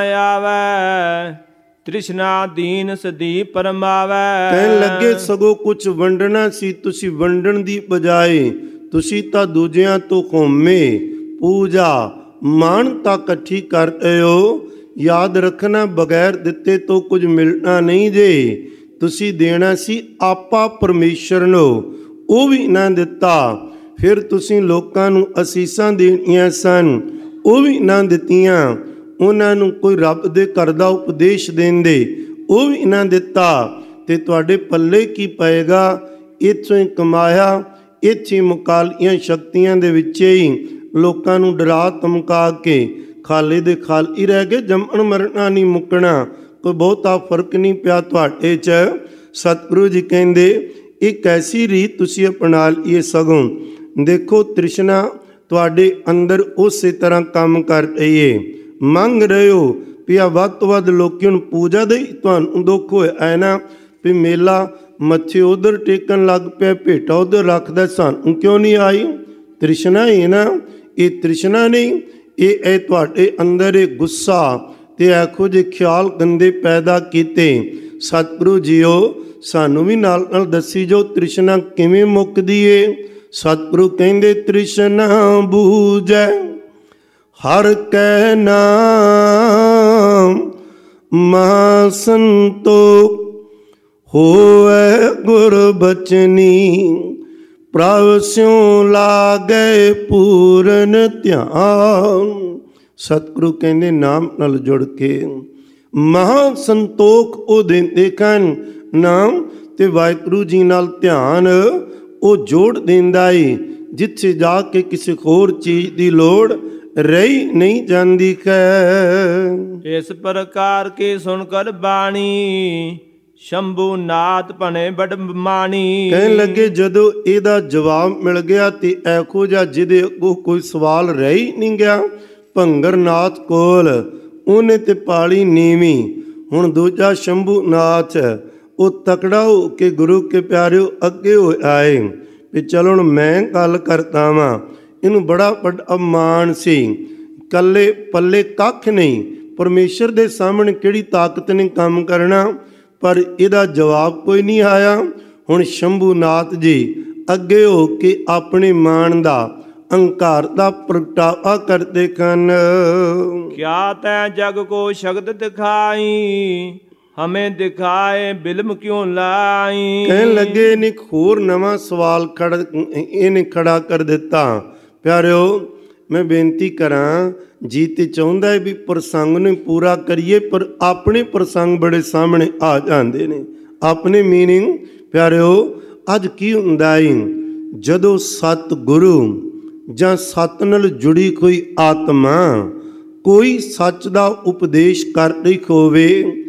ਆਵੈ, ਤ੍ਰਿਸ਼ਨਾ ਦੀਨ ਸਦੀ ਪਰਮਾਵੈ। ਕਹਿਣ ਲੱਗੇ ਸਗੋਂ ਕੁਛ ਵੰਡਣਾ ਸੀ, ਤੁਸੀਂ ਵੰਡਣ ਦੀ ਬਜਾਏ ਤੁਸੀਂ ਤਾਂ ਦੂਜਿਆਂ ਤੋਂ ਹੋਮੇ ਪੂਜਾ ਮਾਨਤਾ ਇਕੱਠੀ ਕਰ ਰਹੇ ਹੋ। ਯਾਦ ਰੱਖਣਾ ਬਗੈਰ ਦਿੱਤੇ ਤੋਂ ਕੁਝ ਮਿਲਣਾ ਨਹੀਂ ਜੇ। ਤੁਸੀਂ ਦੇਣਾ ਸੀ ਆਪਾ ਪਰਮੇਸ਼ਰ ਨੂੰ, ਉਹ ਵੀ ਨਾ ਦਿੱਤਾ। ਫਿਰ ਤੁਸੀਂ ਲੋਕਾਂ ਨੂੰ ਅਸੀਸਾਂ ਦੇਣੀਆਂ ਸਨ, ਉਹ ਵੀ ਨਾ ਦਿੱਤੀਆਂ। ਉਹਨਾਂ ਨੂੰ ਕੋਈ ਰੱਬ ਦੇ ਘਰ ਦਾ ਉਪਦੇਸ਼ ਦੇਂਦੇ, ਉਹ ਵੀ ਨਾ ਦਿੱਤਾ। ਤੇ ਤੁਹਾਡੇ ਪੱਲੇ ਕੀ ਪਏਗਾ? ਇੱਥੋਂ ਹੀ ਕਮਾਇਆ, ਇੱਥੇ ਮੁਕਾਲੀਆਂ ਸ਼ਕਤੀਆਂ ਦੇ ਵਿੱਚ ਹੀ ਲੋਕਾਂ ਨੂੰ ਡਰਾ ਧਮਕਾ ਕੇ ਖਾਲੇ ਦੇ ਖਾਲ ਹੀ ਰਹਿ ਗਏ। ਜੰਮਣ ਮਰਨਾ ਨਹੀਂ ਮੁੱਕਣਾ, ਕੋਈ ਬਹੁਤਾ ਫਰਕ ਨਹੀਂ ਪਿਆ ਤੁਹਾਡੇ 'ਚ। ਸਤਿਗੁਰੂ ਜੀ ਕਹਿੰਦੇ ਇਹ ਕੈਸੀ ਰੀਤ ਤੁਸੀਂ ਅਪਣਾ ਲਈਏ। ਸਗੋਂ ਦੇਖੋ ਤ੍ਰਿਸ਼ਨਾ ਤੁਹਾਡੇ ਅੰਦਰ ਉਸੇ ਤਰ੍ਹਾਂ ਕੰਮ ਕਰ ਰਹੀ ਏ। ਮੰਗ ਰਹੇ ਹੋ ਵੀ ਆ ਵੱਧ ਤੋਂ ਵੱਧ ਲੋਕੀ ਹੁਣ ਪੂਜਾ ਦੇ ਤੁਹਾਨੂੰ ਦੁੱਖ ਹੋਇਆ ਐ ਨਾ ਵੀ ਮੇਲਾ ਮੱਥੇ ਉਧਰ ਟੇਕਣ ਲੱਗ ਪਿਆ, ਭੇਟਾ ਉਧਰ ਰੱਖਦਾ, ਸਾਨੂੰ ਕਿਉਂ ਨਹੀਂ ਆਈ? ਤ੍ਰਿਸ਼ਨਾ ਹੀ ਨਾ, ਇਹ ਤ੍ਰਿਸ਼ਨਾ ਨਹੀਂ, ਇਹ ਤੁਹਾਡੇ ਅੰਦਰ ਇਹ ਗੁੱਸਾ ਤੇ ਇਹੋ ਜਿਹੇ ਖਿਆਲ ਗੰਦੇ ਪੈਦਾ ਕੀਤੇ। ਸਤਿਗੁਰੂ ਜੀਓ ਸਾਨੂੰ ਵੀ ਨਾਲ ਨਾਲ ਦੱਸੀ ਜੋ ਤ੍ਰਿਸ਼ਨਾ ਕਿਵੇਂ ਮੁੱਕਦੀ ਏ। ਸਤਿਗੁਰੂ ਕਹਿੰਦੇ ਤ੍ਰਿਸ਼ਨਾ ਬੂਝੈ ਹਰ ਕੈ ਨਾਮ, ਮਹਾ ਸੰਤੋਖ ਹੋਵੇ ਗੁਰ ਬਚਨੀ, ਪ੍ਰਭ ਸਿਉ ਲਾਗੈ ਪੂਰਨ ਧਿਆਨ। ਸਤਿਗੁਰੂ ਕਹਿੰਦੇ ਨਾਮ ਨਾਲ ਜੁੜ ਕੇ ਮਹਾ ਸੰਤੋਖ ਉਹ ਦਿੰਦੇ ਹਨ। ਨਾਮ ਤੇ ਵਾਹਿਗੁਰੂ ਜੀ ਨਾਲ ਧਿਆਨ ਉਹ ਜੋੜ ਦਿੰਦਾ ਏ, ਜਿੱਥੇ ਜਾ ਕੇ ਕਿਸੇ ਹੋਰ ਚੀਜ਼ ਦੀ ਲੋੜ ਰਹੀ ਨਹੀਂ ਜਾਂਦੀ ਹੈ। ਇਸ ਪ੍ਰਕਾਰ ਕੀ ਸੁਣ ਕਰ ਬਾਣੀ, ਸ਼ੰਭੂ ਨਾਥ ਭਣੇ ਬੜ ਮਾਣੀ। ਕਹਿਣ ਲੱਗੇ ਜਦੋਂ ਇਹਦਾ ਜਵਾਬ ਮਿਲ ਗਿਆ ਤੇ ਇਹੋ ਜਿਹਾ ਜਿਹਦੇ ਅੱਗੋਂ ਕੋਈ ਸਵਾਲ ਰਹਿ ਹੀ ਨਹੀਂ ਗਿਆ, ਭੰਗਰ ਨਾਥ ਕੋਲ ਉਹਨੇ ਤੇ ਪਾਲੀ ਨੀਵੀਂ। ਹੁਣ ਦੂਜਾ ਸ਼ੰਭੂ ਨਾਥ ਉਹ ਤਕੜਾ ਹੋ ਕੇ ਗੁਰੂ ਕੇ ਪਿਆਰਿਓ ਅੱਗੇ ਹੋ ਆਏ ਵੀ ਚਲੋ ਹੁਣ ਮੈਂ ਗੱਲ ਕਰਦਾ ਵਾਂ। ਇਹਨੂੰ ਬੜਾ ਵੱਡਾ ਮਾਣ ਸੀ, ਕੱਲੇ ਪੱਲੇ ਕੱਖ ਨਹੀਂ, ਪਰਮੇਸ਼ਰ ਦੇ ਸਾਹਮਣੇ ਕਿਹੜੀ ਤਾਕਤ ਨੇ ਕੰਮ ਕਰਨਾ, ਪਰ ਇਹਦਾ ਜਵਾਬ ਕੋਈ ਨਹੀਂ ਆਇਆ। ਹੁਣ ਸ਼ੰਭੂ ਨਾਥ ਜੀ ਅੱਗੇ ਹੋ ਕੇ ਆਪਣੇ ਮਾਣ ਦਾ ਅਹੰਕਾਰ ਦਾ ਪ੍ਰਗਟਾਵਾ ਕਰਦੇ ਹਨ। ਕਿਆ ਤੈ ਜਗ ਕੋ ਸ਼ਗਤ ਦਿਖਾਈ, ਹਮੇ ਦਿਖਾਏ ਬਿਲਮ ਕਿਉਂ ਲਾਈ। ਕਹਿਣ ਲੱਗੇ ਨੇ ਹੋਰ ਨਵਾਂ ਸਵਾਲ ਇਹਨੇ ਖੜਾ ਕਰ ਦਿੱਤਾ। ਪਿਆਰਿਓ ਮੈਂ ਬੇਨਤੀ ਕਰਾਂ, ਜੀ ਤੇ ਚਾਹੁੰਦਾ ਹੈ ਵੀ ਪ੍ਰਸੰਗ ਨੂੰ ਪੂਰਾ ਕਰੀਏ, ਪਰ ਆਪਣੇ ਪ੍ਰਸੰਗ ਬੜੇ ਸਾਹਮਣੇ ਆ ਜਾਂਦੇ ਨੇ, ਆਪਣੇ ਮੀਨਿੰਗ। ਪਿਆਰਿਓ ਅੱਜ ਕੀ ਹੁੰਦਾ ਏ, ਜਦੋਂ ਸਤਿਗੁਰੂ ਜਾਂ ਸਤ ਨਾਲ ਜੁੜੀ ਕੋਈ ਆਤਮਾ ਕੋਈ ਸੱਚ ਦਾ ਉਪਦੇਸ਼ ਕਰ ਰਹੀ ਹੋਵੇ,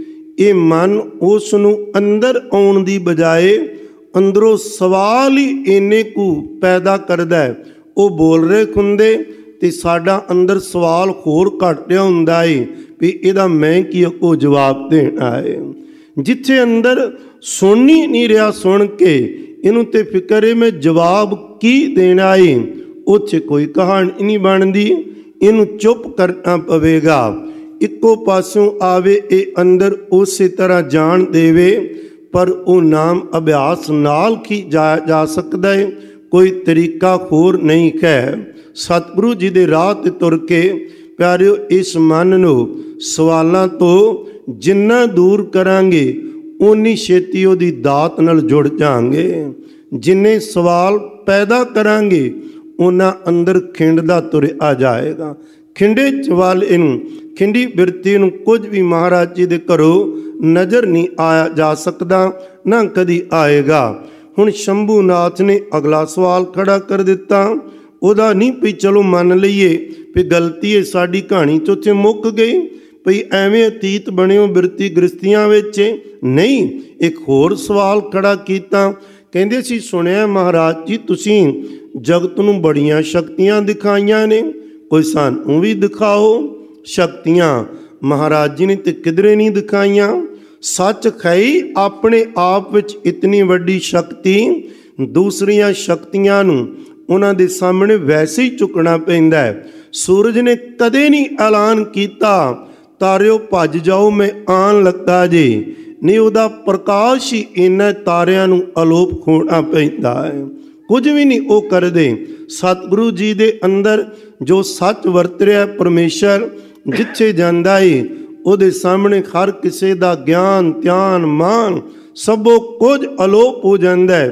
ਇਹ ਮਨ ਉਸ ਨੂੰ ਅੰਦਰ ਆਉਣ ਦੀ ਬਜਾਏ ਅੰਦਰੋਂ ਸਵਾਲ ਹੀ ਇੰਨੇ ਕੁ ਪੈਦਾ ਕਰਦਾ ਹੈ। ਉਹ ਬੋਲ ਰਹੇ ਹੁੰਦੇ ਤੇ ਸਾਡਾ ਅੰਦਰ ਸਵਾਲ ਹੋਰ ਘਟ ਰਿਹਾ ਹੁੰਦਾ ਏ ਵੀ ਇਹਦਾ ਮੈਂ ਕੀ ਅੱਗੋਂ ਜਵਾਬ ਦੇਣਾ ਹੈ। ਜਿੱਥੇ ਅੰਦਰ ਸੁਣ ਹੀ ਨਹੀਂ ਰਿਹਾ, ਸੁਣ ਕੇ ਇਹਨੂੰ ਤੇ ਫਿਕਰ ਹੈ ਮੈਂ ਜਵਾਬ ਕੀ ਦੇਣਾ ਏ, ਉੱਥੇ ਕੋਈ ਕਹਾਣੀ ਨਹੀਂ ਬਣਦੀ, ਇਹਨੂੰ ਚੁੱਪ ਕਰਨਾ ਪਵੇਗਾ। ਇੱਕੋ ਪਾਸੋਂ ਆਵੇ ਇਹ ਅੰਦਰ ਉਸੇ ਤਰ੍ਹਾਂ ਜਾਣ ਦੇਵੇ, ਪਰ ਉਹ ਨਾਮ ਅਭਿਆਸ ਨਾਲ ਹੀ ਜਾ ਸਕਦਾ ਹੈ, ਕੋਈ ਤਰੀਕਾ ਹੋਰ ਨਹੀਂ ਹੈ। ਸਤਿਗੁਰੂ ਜੀ ਦੇ ਰਾਹ ਤੇ ਤੁਰ ਕੇ ਪਿਆਰਿਓ ਇਸ ਮਨ ਨੂੰ ਸਵਾਲਾਂ ਤੋਂ ਜਿੰਨਾ ਦੂਰ ਕਰਾਂਗੇ ਓਨੀ ਛੇਤੀ ਉਹਦੀ ਦਾਤ ਨਾਲ ਜੁੜ ਜਾਵਾਂਗੇ। ਜਿੰਨੇ ਸਵਾਲ ਪੈਦਾ ਕਰਾਂਗੇ ਉਹਨਾਂ ਅੰਦਰ ਖਿੰਡ ਦਾ ਤੁਰਿਆ ਜਾਏਗਾ। ਖਿੰਡੇ ਚਵਾਲੇ ਨੂੰ, ਖਿੰਡੀ ਬਿਰਤੀ ਨੂੰ ਕੁਝ ਵੀ ਮਹਾਰਾਜ ਜੀ ਦੇ ਘਰੋਂ ਨਜ਼ਰ ਨਹੀਂ ਆਇਆ ਜਾ ਸਕਦਾ, ਨਾ ਕਦੀ ਆਏਗਾ। ਹੁਣ ਸ਼ੰਭੂ ਨਾਥ ਨੇ ਅਗਲਾ ਸਵਾਲ ਖੜਾ ਕਰ ਦਿੱਤਾ। ਉਹਦਾ ਨਹੀਂ ਵੀ ਚਲੋ ਮੰਨ ਲਈਏ ਵੀ ਗਲਤੀ ਹੈ ਸਾਡੀ, ਕਹਾਣੀ 'ਚ ਉੱਥੇ ਮੁੱਕ ਗਈ ਭਈ ਐਵੇਂ ਅਤੀਤ ਬਣਿਓ ਬਿਰਤੀ ਗ੍ਰਸਤੀਆਂ ਵਿੱਚ। ਨਹੀਂ, ਇੱਕ ਹੋਰ ਸਵਾਲ ਖੜਾ ਕੀਤਾ। ਕਹਿੰਦੇ ਸੀ ਸੁਣਿਆ ਮਹਾਰਾਜ ਜੀ ਤੁਸੀਂ ਜਗਤ ਨੂੰ ਬੜੀਆਂ ਸ਼ਕਤੀਆਂ ਦਿਖਾਈਆਂ ਨੇ, ਕੋਈ ਸਾਨੂੰ ਵੀ ਦਿਖਾਓ ਸ਼ਕਤੀਆਂ। ਮਹਾਰਾਜ ਜੀ ਨੇ ਤੇ ਕਿਧਰੇ ਨਹੀਂ ਦਿਖਾਈਆਂ। ਸੱਚ ਹੈ ਆਪਣੇ ਆਪ ਵਿੱਚ ਇਤਨੀ ਵੱਡੀ ਸ਼ਕਤੀ, ਦੂਸਰੀਆਂ ਸ਼ਕਤੀਆਂ ਨੂੰ ਉਹਨਾਂ ਦੇ ਸਾਹਮਣੇ ਵੈਸੇ ਹੀ ਝੁਕਣਾ ਪੈਂਦਾ ਹੈ। ਸੂਰਜ ਨੇ ਕਦੇ ਨਹੀਂ ਐਲਾਨ ਕੀਤਾ ਤਾਰਿਓ ਭੱਜ ਜਾਓ ਮੈਂ ਆਉਣ ਲੱਗਾ ਜੇ, ਨਹੀਂ ਉਹਦਾ ਪ੍ਰਕਾਸ਼ ਹੀ ਇਹਨਾਂ ਤਾਰਿਆਂ ਨੂੰ ਅਲੋਪ ਹੋਣਾ ਪੈਂਦਾ ਹੈ। ਕੁਝ ਵੀ ਨਹੀਂ ਉਹ ਕਰਦੇ। ਸਤਿਗੁਰੂ ਜੀ ਦੇ ਅੰਦਰ ਜੋ ਸੱਚ ਵਰਤ ਰਿਹਾ ਪਰਮੇਸ਼ਰ, ਜਿੱਥੇ ਜਾਂਦਾ ਏ ਉਹਦੇ ਸਾਹਮਣੇ ਹਰ ਕਿਸੇ ਦਾ ਗਿਆਨ ਧਿਆਨ ਮਾਨ ਸਭੋ ਕੁਝ ਅਲੋਪ ਹੋ ਜਾਂਦਾ ਹੈ।